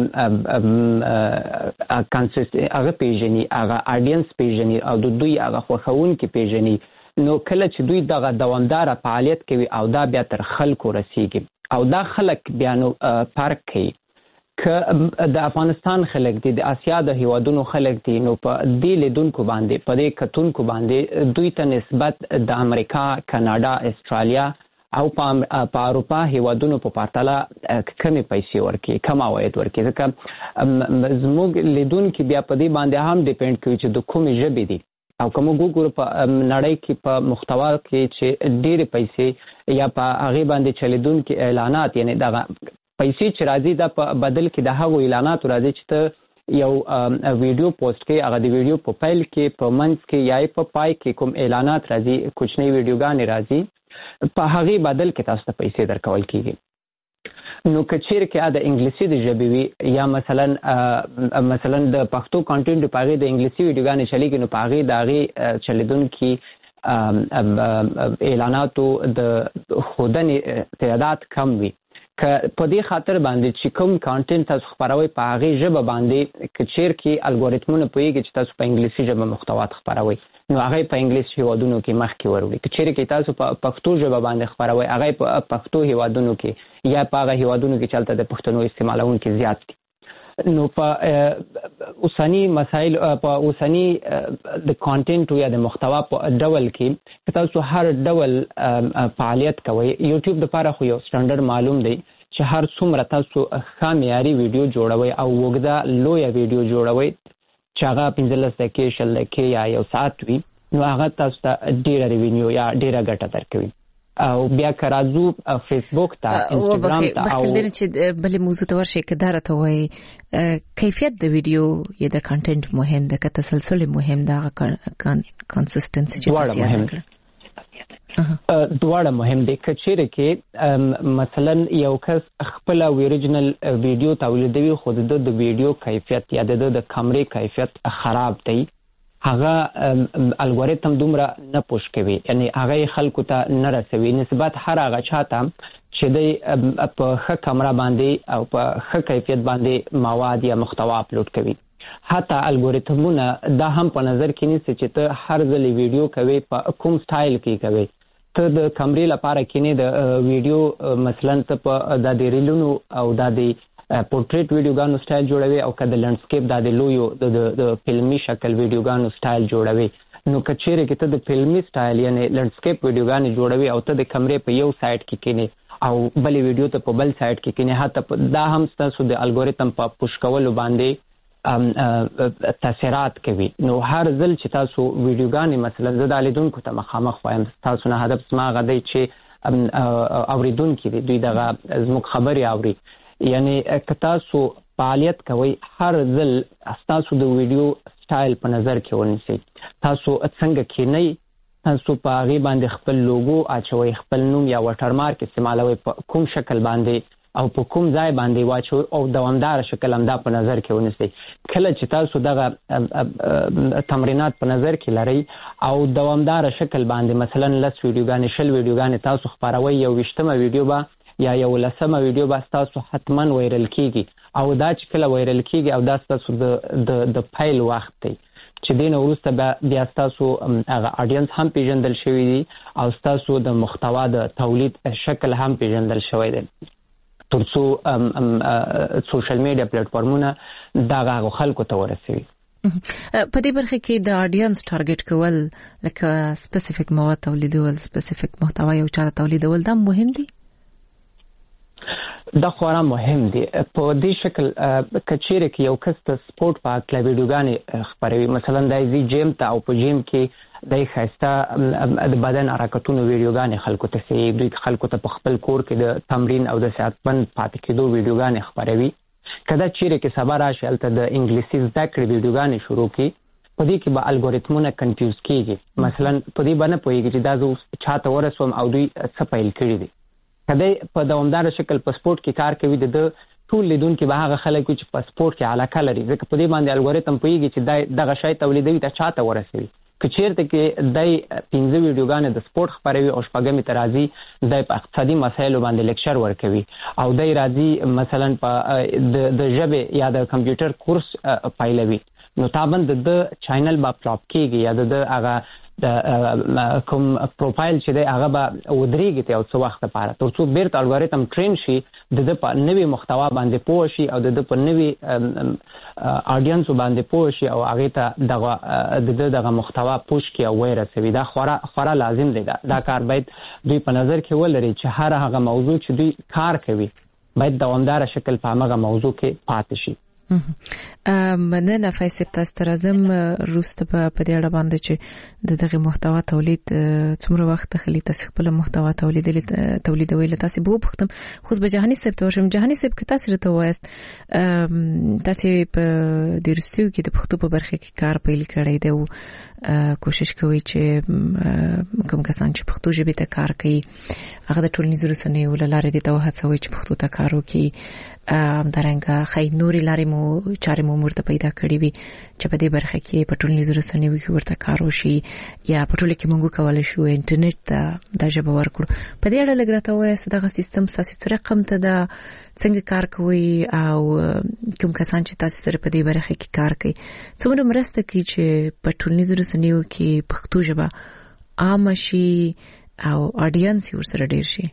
هغه پیژني، هغه اډینس پیژني او د دوی هغه خوښونکي پیژني. نو کله چې دوی دغه دوامداره فعالیت کوي او دا بیا تر خلکو رسیږي او دا خلک بیا نو فرق کوي. که د افغانستان خلک دي، د آسیا د هیوادونو خلک دي، نو په دې لیدونکو باندې، په دې کتونکو باندې دوی ته نسبت د امریکا، کاناډا، استرالیا او په اروپا هیوادونو په پرتله کمې پیسې ورکوي، کم عواید ورکوي. ځکه زموږ لیدونکي بیا په دې باندې هم ډیپینډ کوي چې د کومې ژبې دي. او که موږ وګورو په نړۍ کې په محتوا کې چې ډېرې پیسې یا په هغې باندې چلیدونکي اعلانات، یعنی دغه پیسې چې راځي دا په بدل کې د هغو اعلاناتو راځي چې ته یو ویډیو پوسټ کوي، هغه د ویډیو په پیل کې، په منځ کې یا په پای کې کوم اعلانات راځي، کوچنۍ ویډیوګانې راځي، په هغې بدل کې تاسو ته پیسې درکول کېږي. نو که چیرې کې د انګلیسي د ژبې وي یا مثلا د پښتو کانټینټ په هغې د انګلیسي ویډیوګانې چلیږي، نو په هغې د هغې چلیدونکي اعلاناتو د ښودنې تعداد کم وي. که په دې خاطر باندې چې کوم کانټینټ تاسو خپروئ په هغې ژبه باندې، که چیرې کې الګوریتمونه پوهېږي چې تاسو په انګلیسي ژبه محتوات خپروئ، نو هغه په انګلیس هیوادونو کې مخکې وروړي. که چیرې کې تاسو په پښتو ژبه باندې خپروئ، هغه په پښتو هیوادونو کې یا په هغه هیوادونو کې چې هلته د پښتنو استعمالونکي زیات دي. نو په اوسني مسایل، په اوسني د کانټینټ یا د محتوا په ډول کې که تاسو هر ډول فعالیت کوئ، یوټیوب دپاره خو یو سټنډرډ معلوم دی چې هر څومره تاسو ښه معیاري ویډیو جوړوئ او اوږده لویه ویډیو جوړوئ چې هغه 15 دقیقې 20 دقیقې یا یو ساعت وي، نو هغه تاسو ته ډېره ریوینیو یا ډېره ګټه درکوي. او بیا که راځو فیسبوک ته، انسټاګرام ته، او چې بلې موضوع ته ورشئ، که دا راته وایي کیفیت د ویډیو یا د کانټینټ مهم ده که تسلسل مهم ده، هغه کنسیستنسي چې تاسو یاد کړه؟ دواړه مهم دي. که چیرې کې مثلا یو کس خپل اوریجنل ویډیو تولیدوي خو د ویډیو کیفیت یا د کیمرې کیفیت خراب دی، هغه الګوریتم دومره نه پوش کوي، یعنی هغه خلکو ته نه رسوي نسبت هر هغه چاته چې د په ښه کیمرا باندې او په ښه کیفیت باندې مواد یا محتوا اپلوډ کوي. حتی الګوریتمونه دا هم په نظر کې نیسي چې ته هر ځل ویډیو کوي په کوم سټایل کې کوي. ته د کیمرې لپاره کینې د ویډیو مثلا ته په د ریلونو او د پورټریټ ویډیوګانو سټایل جوړوي، او که د لینډسکیپ د لویو د فلمي شکل ویډیوګانو سټایل جوړوي، نو که چیرې کې ته د فلمي سټایل یعنی لینډسکیپ ویډیوګانې جوړوي او ته د کیمرې په یو سایډ کې کینې او بلې ویډیو ته په بل سایډ کې کینې، حتی دا هم ستاسو د الګوریتم په پوش کولو باندې تاثیرات کوي. نو هر ځل چې تاسو ویډیوګانې مثلا زه د لیدونکو ته مخامخ وایم، تاسو نه هدف زما هغه دی چې اوریدونکي دي دوی دغه زموږ خبرې اوري. یعنی که تاسو فعالیت کوئ، هر ځل تاسو د ویډیو سټایل په نظر کې ونیسئ. تاسو څنګه کینئ، تاسو په هغې باندې خپل لوګو اچوئ، خپل نوم یا واټرمارک استعمالوئ، په کوم شکل باندې او په کوم ځای باندې واچوئ او دوامداره شکل همدا په نظر کې ونیسئ. کله چې تاسو دغه تمرینات په نظر کې لرئ او دوامداره شکل باندې مثلا 10 ویډیوګانې 20 ویډیوګانې تاسو خپروئ، یو 20مه ویډیو به یا یو 10مه ویډیو به تاسو حتما وایرل کیږي. او دا چې کله وایرل کیږي او دا تاسو د پیل وخت دی چې دین وروسته بیا تاسو هغه اډینس هم پیژندل شوی دی او تاسو د محتوا د تولید شکل هم پیژندل شوی دی، ترڅو سوشل میډیا پلیټ فارمونه دا هغه خلکو ته ورسوي. په دې برخه کې د اډینس ټارګټ کول، لکه سپیسیفیک مواد تولیدول، سپیسیفیک محتوا یو چا تولیدول، دا مهم دي. دا خورا مهم دی. په دې شکل کچېره کې یو کس ته سپورت په اړه ویډیوګانې خپروي، مثلا د جیم ته او په جیم کې د خاصه د بدن حرکتونو ویډیوګانې خلکو ته سي، دوی خلکو ته په خپل کور کې د تمرین او د صحتمند پاتې کېدو ویډیوګانې خپروي. کله چیرې کې سبا راشي هلته د انګلیسي زده کړې ویډیوګانې شروع کړي، په دې کې به الګوریتمونه کنفیوز کېږي. مثلا په دې باندې پوهېږي چې دا زه چاته ورسوم او دوی څه پیل کړي دي. کله په دوامدار شکل په سپورت کې کار کوي، د ټول لیدونکو به هغه خلک چې په سپورت کې علاقه لري، ځکه په دې باندې الګوریتم پوهېږي چې دغه شی تولیدوي ته چاته ورسوي. که چیرته کې د 15 ویډیوګانې د سپورت خپروي او شپږمې ته راځي د اقتصادي مسایلو باندې لیکچر ورکوي، او د راځي مثلا په د ژبې یا د کمپیوټر کورس پیلوي، نو تابند د چینل با پلاپ کېږي یا د هغه د کوم پروفایل چې دی هغه به ودرېږي ته یو څه وخت لپاره، تر څو بیرته الګوریتم ټرین شي، د په نوې محتوا باندې پوه شي او د په نوې اډینس باندې پوه شي او هغه ته دغه محتوا پوښ کې او ورسوي. دا خورا لازم دی. دا کار باید دوی په نظر کې ولري چې هر هغه موضوع چې دوی کار کوي باید دوامدار شکل په هغه موضوع کې پاتې شي. مننه فیصل، تاسو ته راځم روسته په دې اړه باندې چې دغه محتوا تولید څومره وخت خلی تاسو خپل محتوا تولیدوي تاسو به وختم خو به جهاني صاحب ته ورشم. جهاني صاحب که تاسو ته وایست تاسو په درستیو کې د پښتو په برخه کې کار پیل کړی دی او کوشش کوي چې کوم کسان چې پښتو ژبه ته کار کوي هغه د ټولنیزو رسنیو لاره دي ته هڅوي چې پښتو ته کار وکړي. همدارنګه خی نوري لارې مو چارې مو مرته پیدا کړې وي چې په دې برخه کې په ټولنیزو رسنیو کې ورته کار وشي یا په ټوله کې موږ کولای شو انټرنیټ ته د ژبه ورکړو. په دې اړه لګراته وایي دغه سیستم ساسي رقم ته د څنګه کار کوي او کوم کسان چې تاسو سره په دې برخه کې کار کوي څومره مرسته کوي چې په ټولنیزو رسنیو کې پښتو ژبه عام شي او اډینس ورسره ډیر شي.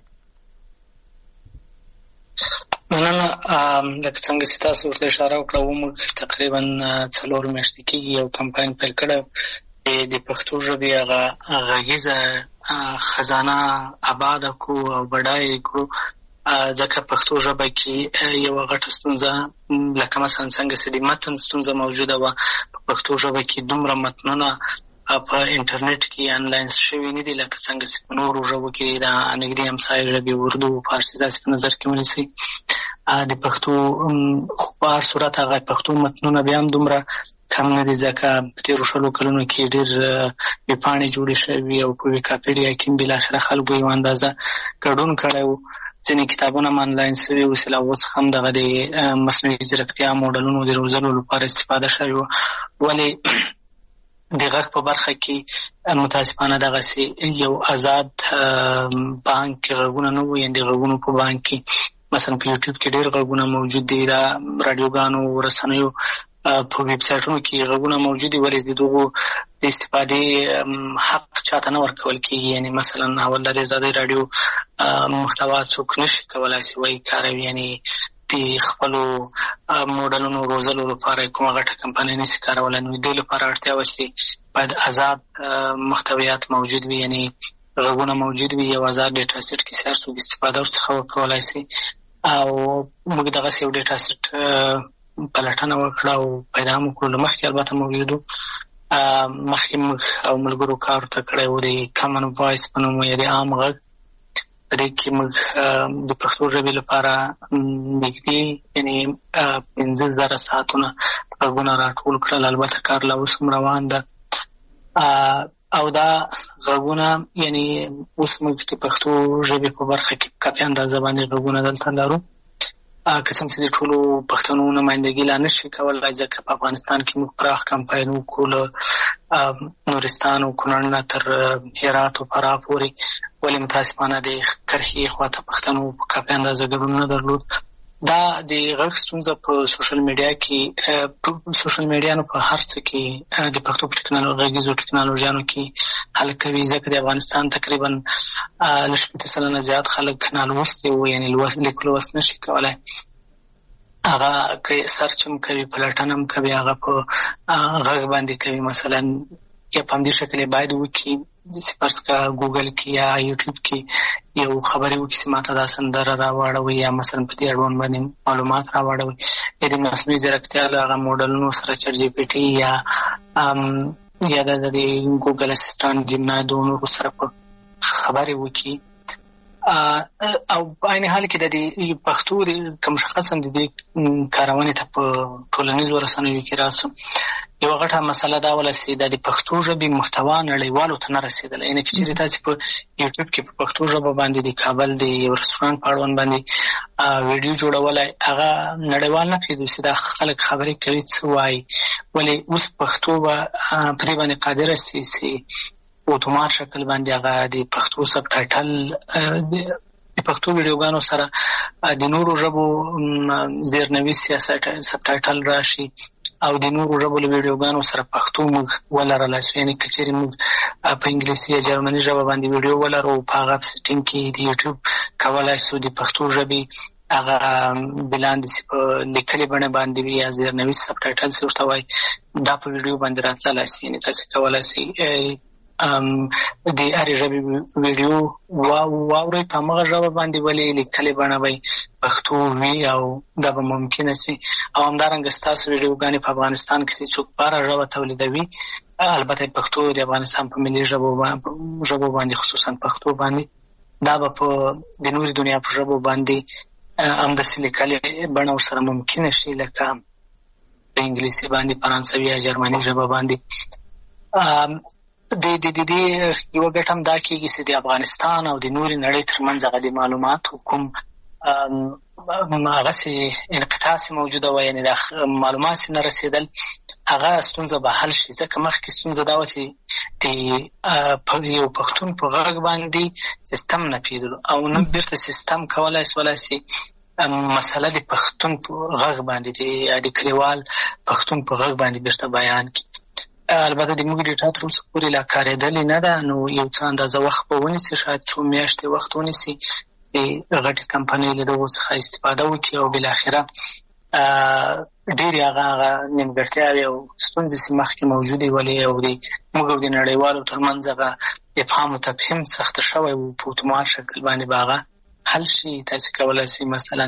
مننه. لکه څنګه چې تاسو ورته اشاره وکړه، موږ تقریبا 4 میاشتې کېږي یو کمپاین پیل کړی د پښتو ژبې هغه غږیزه خزانه آباد کو او بډای کو، ځکه پښتو ژبه کې یو غټه ستونزه لکه مثلا څنګه چې د متن ستونزه موجوده وه، په پښتو ژبه کې دومره متنونه په انټرنیټ کې انلاین شوي نه دي لکه څنګه چې په نورو ژبو کې د نږدې همسایه ژبې اردو فارسي داسې په نظر کې ونیسئ. د پښتو خو په هر صورت هغه پښتو متنونه بیا هم دومره کم نه دي، ځکه په تېرو 20 کلونو کې ډېر ویبپاڼې جوړې شوي او په ویکیپیډیا کې بالاخره خلکو یو اندازه ګډون کړی و. ځینې کتابونه هم انلاین شوي اوس لا اوس هم دغه د مصنوعي ځیرکتیا موډلونو د روزلو لپاره استفاده شوې وه. ولې د غږ په برخه کې متاسفانه دغسې یو آزاد بانک غږونه نه وو، یعنې د غږونو په بانک کې مثلا په یوټیوب کې ډېر غږونه موجود دي، د راډیوګانو رسنیو په ویب سایټونو کې غږونه موجود دي، ولې د دغو د استفادې حق چاته نه ورکول کېږي. یعنې مثلا اول د ازادۍ راډیو محتوا څوک نشي کولی چې وایي کاروي، یعنې د خپلو موډلونو روزلو لپاره کومه غټه کمپنۍ نشي کارولی، نو دوی لپاره اړتیا وه چې باید آزاد محتویات موجود وي، یعنې غږونه موجود وي، یو آزاد ډیټا سیټ کې هر څوک استفاده ورڅخه وکولی شي. او موږ دغسې یو ډیټا سیټ پلټنه وکړه او پیدا هم وکړو. له مخکې البته موجود و، مخکې موږ او ملګرو کار ورته کړی و د کامن وایس په نوم یا د عام غږ. په دې کې موږ د پښتو ژبې لپاره نږدې یعنې 15,000 ساعتونه غږونه راټول کړل. البته کار لا اوس هم روان ده او دا غږونه یعنې اوس موږ د پښتو ژبې په برخه کې کافي اندازه باندې غږونه دلته لرو، که څنګه چې د ټولو پښتنو نمایندګي لا نشي کولی، ځکه په افغانستان کې موږ پراخ کمپاین وکړو له نورستان او کونړ نه تر هرات او فراه پورې، ولې متاسفانه د کرښې خواته پښتنو په کافي اندازه ګډون نه درلود. دا د غږ ستونزه په سوشل میډیا کې سوشل میډیا نو په هر څه کې د پښتو په غږیزو ټکنالوژیانو کې حل کوي، ځکه د افغانستان تقریبا 80% زیات خلک نالوستي وو، یعنې لیک لوست نشي کولی. هغه که سرچ هم کوي، پلټنه هم کوي، هغه په غږ باندې کوي مثلا، یا په همدې شکل باید وکړي فرض کا ګوګل کې یا یوټیوب کې یو خبرې وکړي چې ماته دا سندره راوړوي یا مثلا په دې اړوند باندې معلومات راوړوي د مصنوعي ځیرکتیا له هغه موډلونو سره چټ جی پی ټي یا د ګوګل اسسټنټ جیمنای د نورو سره په خبرې وکړي او په عین حال کې د پښتو کوم شخص د دې کارونې ته په ټولنیزو رسنیو کې راسو یو غټه مسله دا ولسی د پښتو ژبې محتوا نړیوالو ته نه رسیدل. یعنی چې تاسو په یوټیوب کې په پښتو ژبه باندې د کابل د یو رستورانت په اړوند باندې ویډیو جوړولای هغه نړیوال نه پیدا چې دا خلک خبرې کوي څه وایي ولې اوس پښتو په دې باندې قادر سي اتومات شکل باندې هغه د پښتو سب ټایټل د پښتو ویډیوګانو سره د نورو ژبو زیرنویس سیاست سب ټایټل راشي او د نورو ژبو ویډیوګانو سره پښتو موږ ولرلای شو. یعنی کچېرې موږ په انګلیسي یا جرمني ژبه باندې ویډیو ولرو په هغه سیټینګ کې د یوټیوب کولای شو د پښتو ژبې هغه بلاندې په لیکلې بڼه باندې وي یا زیرنویس سب ټایټل څه ورته وایي دا په ویډیو باندې راتللی شي. یعنی تاسو کولای شئ د هرې ژبې ویډیو واورئ په همغه ژبه باندې ولې لیکلې بڼه به پښتو وي او دا به ممکنه شي. او همدارنګه ستاسو ویډیوګانې په افغانستان کې څوک په هره ژبه تولیدوي البته پښتو د افغانستان په ملي ژبو باندې خصوصا پښتو باندې دا به په د نورې دنیا په ژبو باندې همداسې لیکلې بڼه ورسره ممکنه شي لکه په انګلیسي باندې فرانسوي یا جرمني ژبه باندې. د یو ګټه هم دا کېږي چې د افغانستان او د نورې نړۍ ترمنځ هغه د معلوماتو کوم هغسې انقطاع موجوده وه یعنې د معلومات نه رسېدل هغه ستونزه به حل شي. ځکه مخکې ستونزه دا وه چې د یو پښتون په غږ باندې سیستم نه پیدلو او نن بیرته سیستم کولی شي مسله د پښتون په غږ باندې د کلیوال پښتون په غږ باندې بیرته بیان کړي. البته د موږ ډیټا تر اوسه پورې لا کارېدلې نه ده نو یو څه اندازه وخت به ونیسي شاید څو میاشتې وخت ونیسي د غټې کمپنۍ له دغو څخه استفاده وکړي او بالاخره ډېرې هغه نیمګړتیاوې او ستونزې چې مخکې موجودې ولې او د موږ او د نړیوالو ترمنځ هغه افهام و تفهیم سخته شوی و په اتومات شکل باندې به هغه حل شي. تاسو کولی شئ مثلا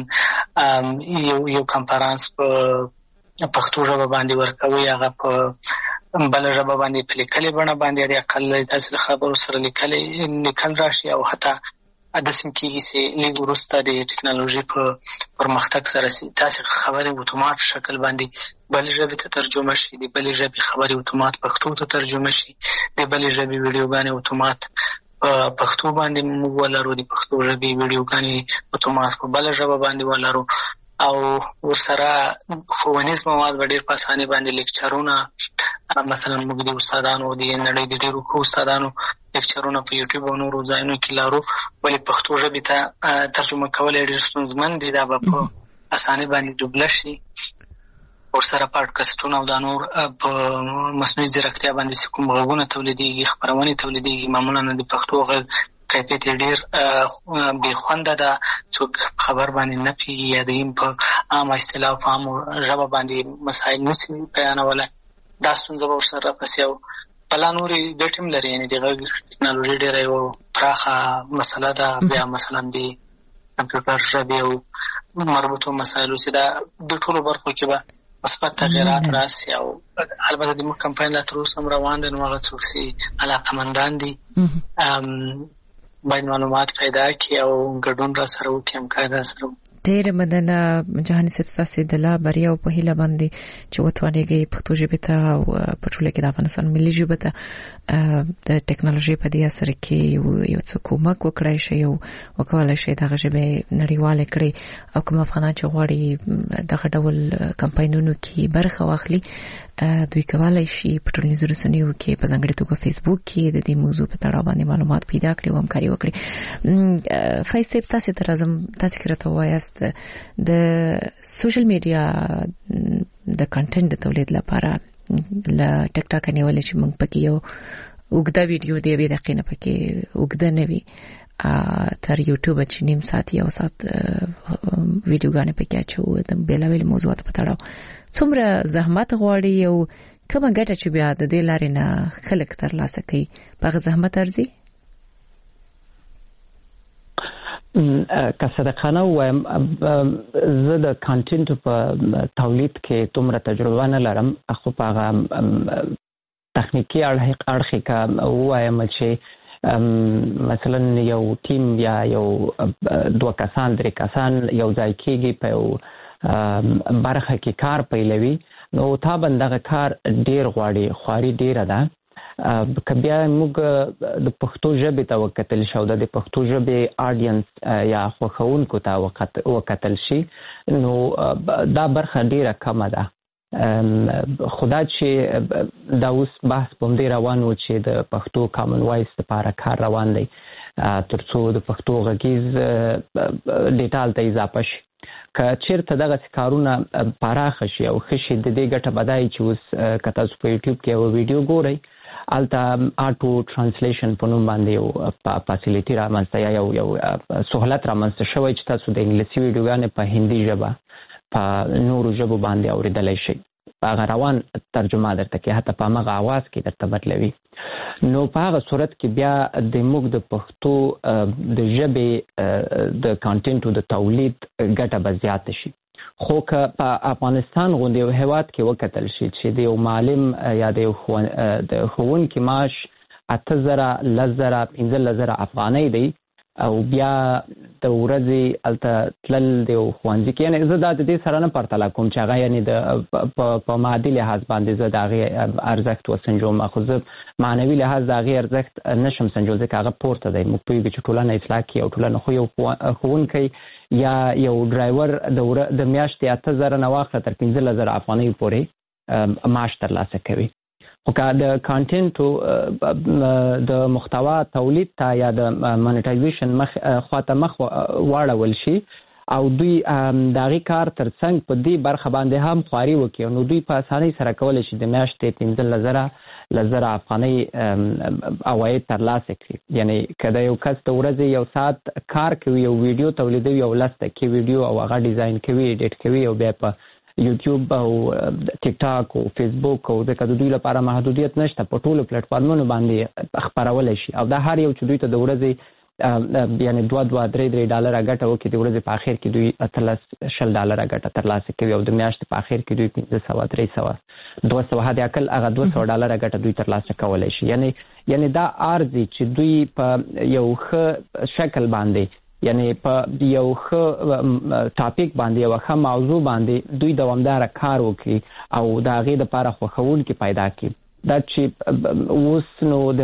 یو کنفرانس په پښتو ژبه باندې ورکوئ هغه په بله ژبه باندې په لیکلې بڼه باندې د اقل داسې خبرو سره لیکل راشي او حتی داسې کېږي چې لږ وروسته د ټکنالوژي په پرمختګ سره تاسې خبرې اتومات شکل باندې بلې ژبې ته ترجمه شي د بلې ژبې خبرې اتومات پښتو ته ترجمه شي د بلې ژبې ویډیوګانې اتومات پښتو باندې موږ ولرو د پښتو ژبې ویډیوګانې اتومات په بله ژبه باندې ولرو او ورسره ښوونیز مواد به ډېر په اسانۍ باندې لیکچرونه مثلا موږ د استادانو د نړۍ د ډېرو ښو استادانو لیکچرونه په یوټیوب او نورو ځایونو کې لرو ولې پښتو ژبې ته ترجمه کول یې ډېر ستونزمن دي دا به په اسانۍ باندې ډوبله شي. ورسره پاډکاسټونه او دا نور په مصنوعي ځیرکتیا باندې چې کوم غږونه تولیدېږي خپرونې تولیدېږي معمولا د پښتو غږ کیفیت یې ډېر بې خونده ده څوک خبر باندې نه پوهېږي یا د په عامه اصطلاح په عامو ژبه باندې مسایل نشي بیانولی دا ستونزه به ورسره راپسې او بله نورې ګټې هم لري یعنې د غږ ټکنالوژي ډېره یوه پراخه مسله ده. بیا مثلا د کمپیوټر ژبې او مربوطو مسایلو چې دا د ټولو برخو کې به مثبت تغیرات راسي او البته د موږ کمپاین لا تر اوسه هم روان دی نو هغه څوک چې علاقمندان دي باید معلومات پیدا کړي او ګډون را سره وکړي همکاري را سره وکړي. ډېر مننه جهاني صاحب ستاسو د لا بریا او په هیله باندې چې وتوانېږئ پښتو ژبې ته او په ټوله کې د افغانستان ملي ژبې ته د ټکنالوژي په دې اثر کې یو څه کومک وکړای شي او وکولای شي دغه ژبې نړیواله کړي او کوم افغانان چې غواړي دغه ډول کمپاینونو کې برخه واخلي دوی کولای شي په ټولنیزو رسنیو کې په ځانګړي توګه فیسبوک کې د دې موضوع په تړاو باندې معلومات پیدا کړي او همکاري وکړي. فیصل تاسو ته راځم تاسو کړه وایاست د سوشل میډیا د کنټینټ د تولید لپاره ل ټیک ټاک نیول شي موږ پکې یو وګدا ویډیو دی به دقیقه نه پکې وګدا نه وي تر یوټیوب چې نیم ساعت یو ساعت ویډیوګانې پکې اچو د بیلابل موضوعات په تړاو څومره زحمت غواړي او کومه ګټه چې بیا د دې لارې نه خلک ترلاسه کوي په زحمت ارزي که صدقانه وایم زه د کانټینټ په تولید کې دومره تجربه نه لرم خو په هغه تخنیکی اړخ کې وایم چې مثلا یو ټیم یا یو 2 کسان 3 کسان یو ځای کېږي په یو برخه کې کار پیلوي نو تا بندغه کار ډیر غواړي خواري ډیره ده کبیا موږ د پښتو ژبې ته وکتل شو د پښتو ژبې آډینس یا خوښونکو ته وکتل شي نو دا برخه ډیره کمه ده خدا چې دا اوس بحث په دې روان و چې د پښتو کامن وایس لپاره کار روان دی ترڅو د پښتو غږیز ډیټا ته اضافه شي که چیرته دغه کارونه پراخ شي او خشي د دې ګټه بدای چې اوس کته په یوټیوب کې یو ویډیو ګورئ الته آټو ترانسلیشن په نوم باندې یو فاسیلیټي رامنځته یا یو سہولت رامنځته شوی چې تاسو د انګلیسي ویډیوګانې په هندي ژبه په نورو ژبو باندې اوریدلای شئ هغه روان ترجمه درته کې حتی په هغه आवाज کې درته بدلوي نو په هغه صورت کې بیا د موږ د پښتو د ژبې د کانټینټ او د تولید ګټه به زیات شي خو که په افغانستان غونډه یو هیواد کې وکتل شي چې د یو معلم یا د ښوونکي معاش 8000 لزره 15000 افغانۍ دی او بیا د ورځې الته تلل د ښوونځي کې یعنی زه د دې سره نه پرتله کوم چې هغه یعنی د په مادي لحاظ باندې زه د هغې ارزښت وسنجوم خو زه معنوي لحاظ د هغې ارزښت نشم سنجول ځکه هغه پورته دی موږ پوهېږو چې ټولنه اصلاح کړي او ټولنه خو یو ښوونکی یا یو ډرایور د میاشتې 8000 نه واخله تر 15000 افغانۍ پورې معاش ترلاسه کوي خو که د کانټینټ د محتوا تولید ته یا د مانیټایزیشن خواته مخ واړول شي او دوی د هغې کار ترڅنګ په دې برخه باندې هم خواري وکړي نو دوی په اسانۍ سره کولی شي د میاشتې 15000 افغانۍ عواید ترلاسه کړي یعنی که د یو کس د ورځې یو ساعت کار کوي یو ویډیو تولیدوي او 10 دقیقې ویډیو او هغه ډیزاین کوي ایډیټ کوي او بیا په یوټیوب او ټیک ټاک او فیسبوک او ځکه د دوی لپاره محدودیت نشته په ټولو پلیټ فارمونو باندې خپرولای شي او دا هر یو چې دوی ته د ورځې یعنی 2-3 ډالر ګټه وکړي د ورځې په اخر کې دوی $13 ګټه ترلاسه کوي او د میاشتې په اخر کې دوی 500 300 200 حد اقل هغه $200 ګټه دوی ترلاسه کولای شي یعنی دا ارزي چې دوی په یو ښه شکل باندې یعنی په یو ښه ټاپک باندې یو ښه موضوع باندې دوی دوامدار کار وکړي او د هغې دپاره خوښونکي پیدا کړي دا چې اوس نو د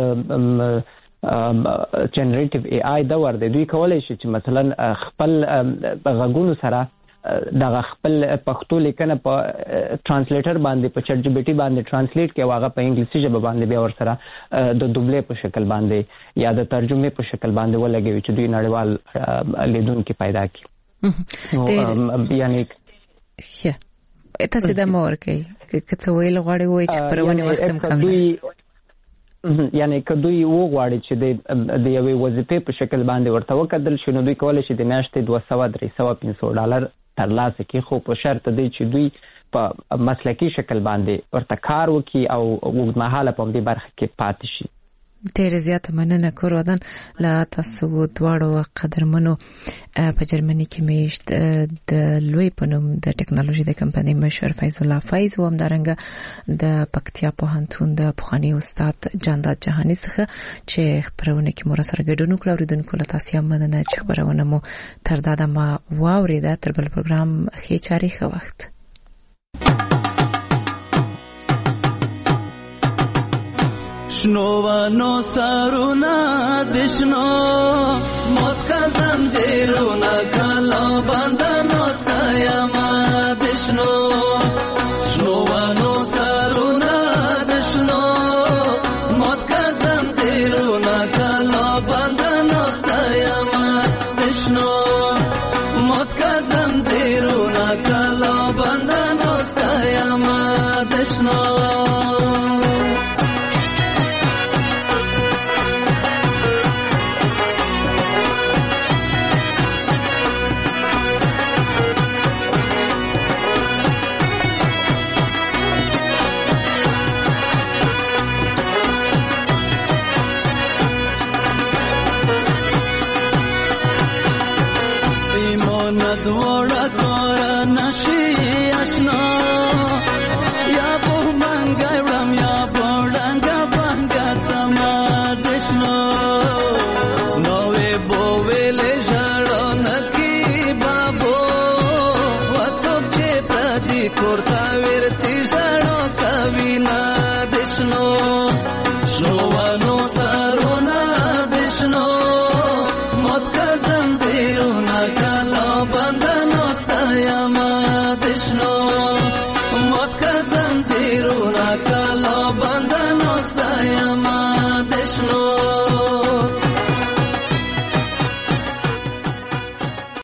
جنریټیو ای آی دور دی دوی کولی شي چې مثلا خپل غږونو سره دغه خپل پښتو لیکنه په ترانسلیټر باندې په چټ جی پی ټي باندې ترانسلیټ کې هغه په انګلیسي ژبه باندې بیا ورسره د دوبلې په شکل باندې یا د ترجمې په شکل باندې ولګوي چې دوی نړیوال لیدونکي پیدا کړي یعنی تاسو د مور کوي که څه ویل غواړي وای چې پرونی وخت هم کم یعنی که دوی وغواړي چې د یوې وظیفې په شکل باندې ورته وکتل شي نو دوی کولی شي د میاشتې $200-300 ترلاسه کړي خو په شرط دی چې دوی په مسلکي شکل باندې ورته کار وکړي او اوږدمهاله په همدې برخه کې پاتې شي ډېر زیاته مننه کوردن له تاسو دواړو قدرمنو په جرمني کې میشت د لوی پنوم د ټکنالوژي د کمپنۍ مشر فیض الله فیض و همدارنګه د پکتیا پوهنتون د پخوانی استاد جانداد جهانی څخه چې خبرونه کې مور سره ګډون وکړو ردونکو له تاسو مننه چې خبرونه مو تر دا ما واوریده تر بل پروګرام خې چاري خو وخت شنوانو سارونا دشنو موت کا زنجیرونا کلا باندنو سایما دشنو شنوانو سارونا دشنو موت کا زنجیرونا کلا باندنو سایما دشنو موت کا زنجیرونا کلا باندنو سایما دشنو دوړه کور نشي آشنا یا په منګای وړم یا په ډنګه بنګه سما دشنو نوې بوویلې ژړو نکی بابو وڅوک چې پردي کورته ورڅي ژړو کوي نه دشنو شنوانو سرونه دشنو موت کا زنجیرونه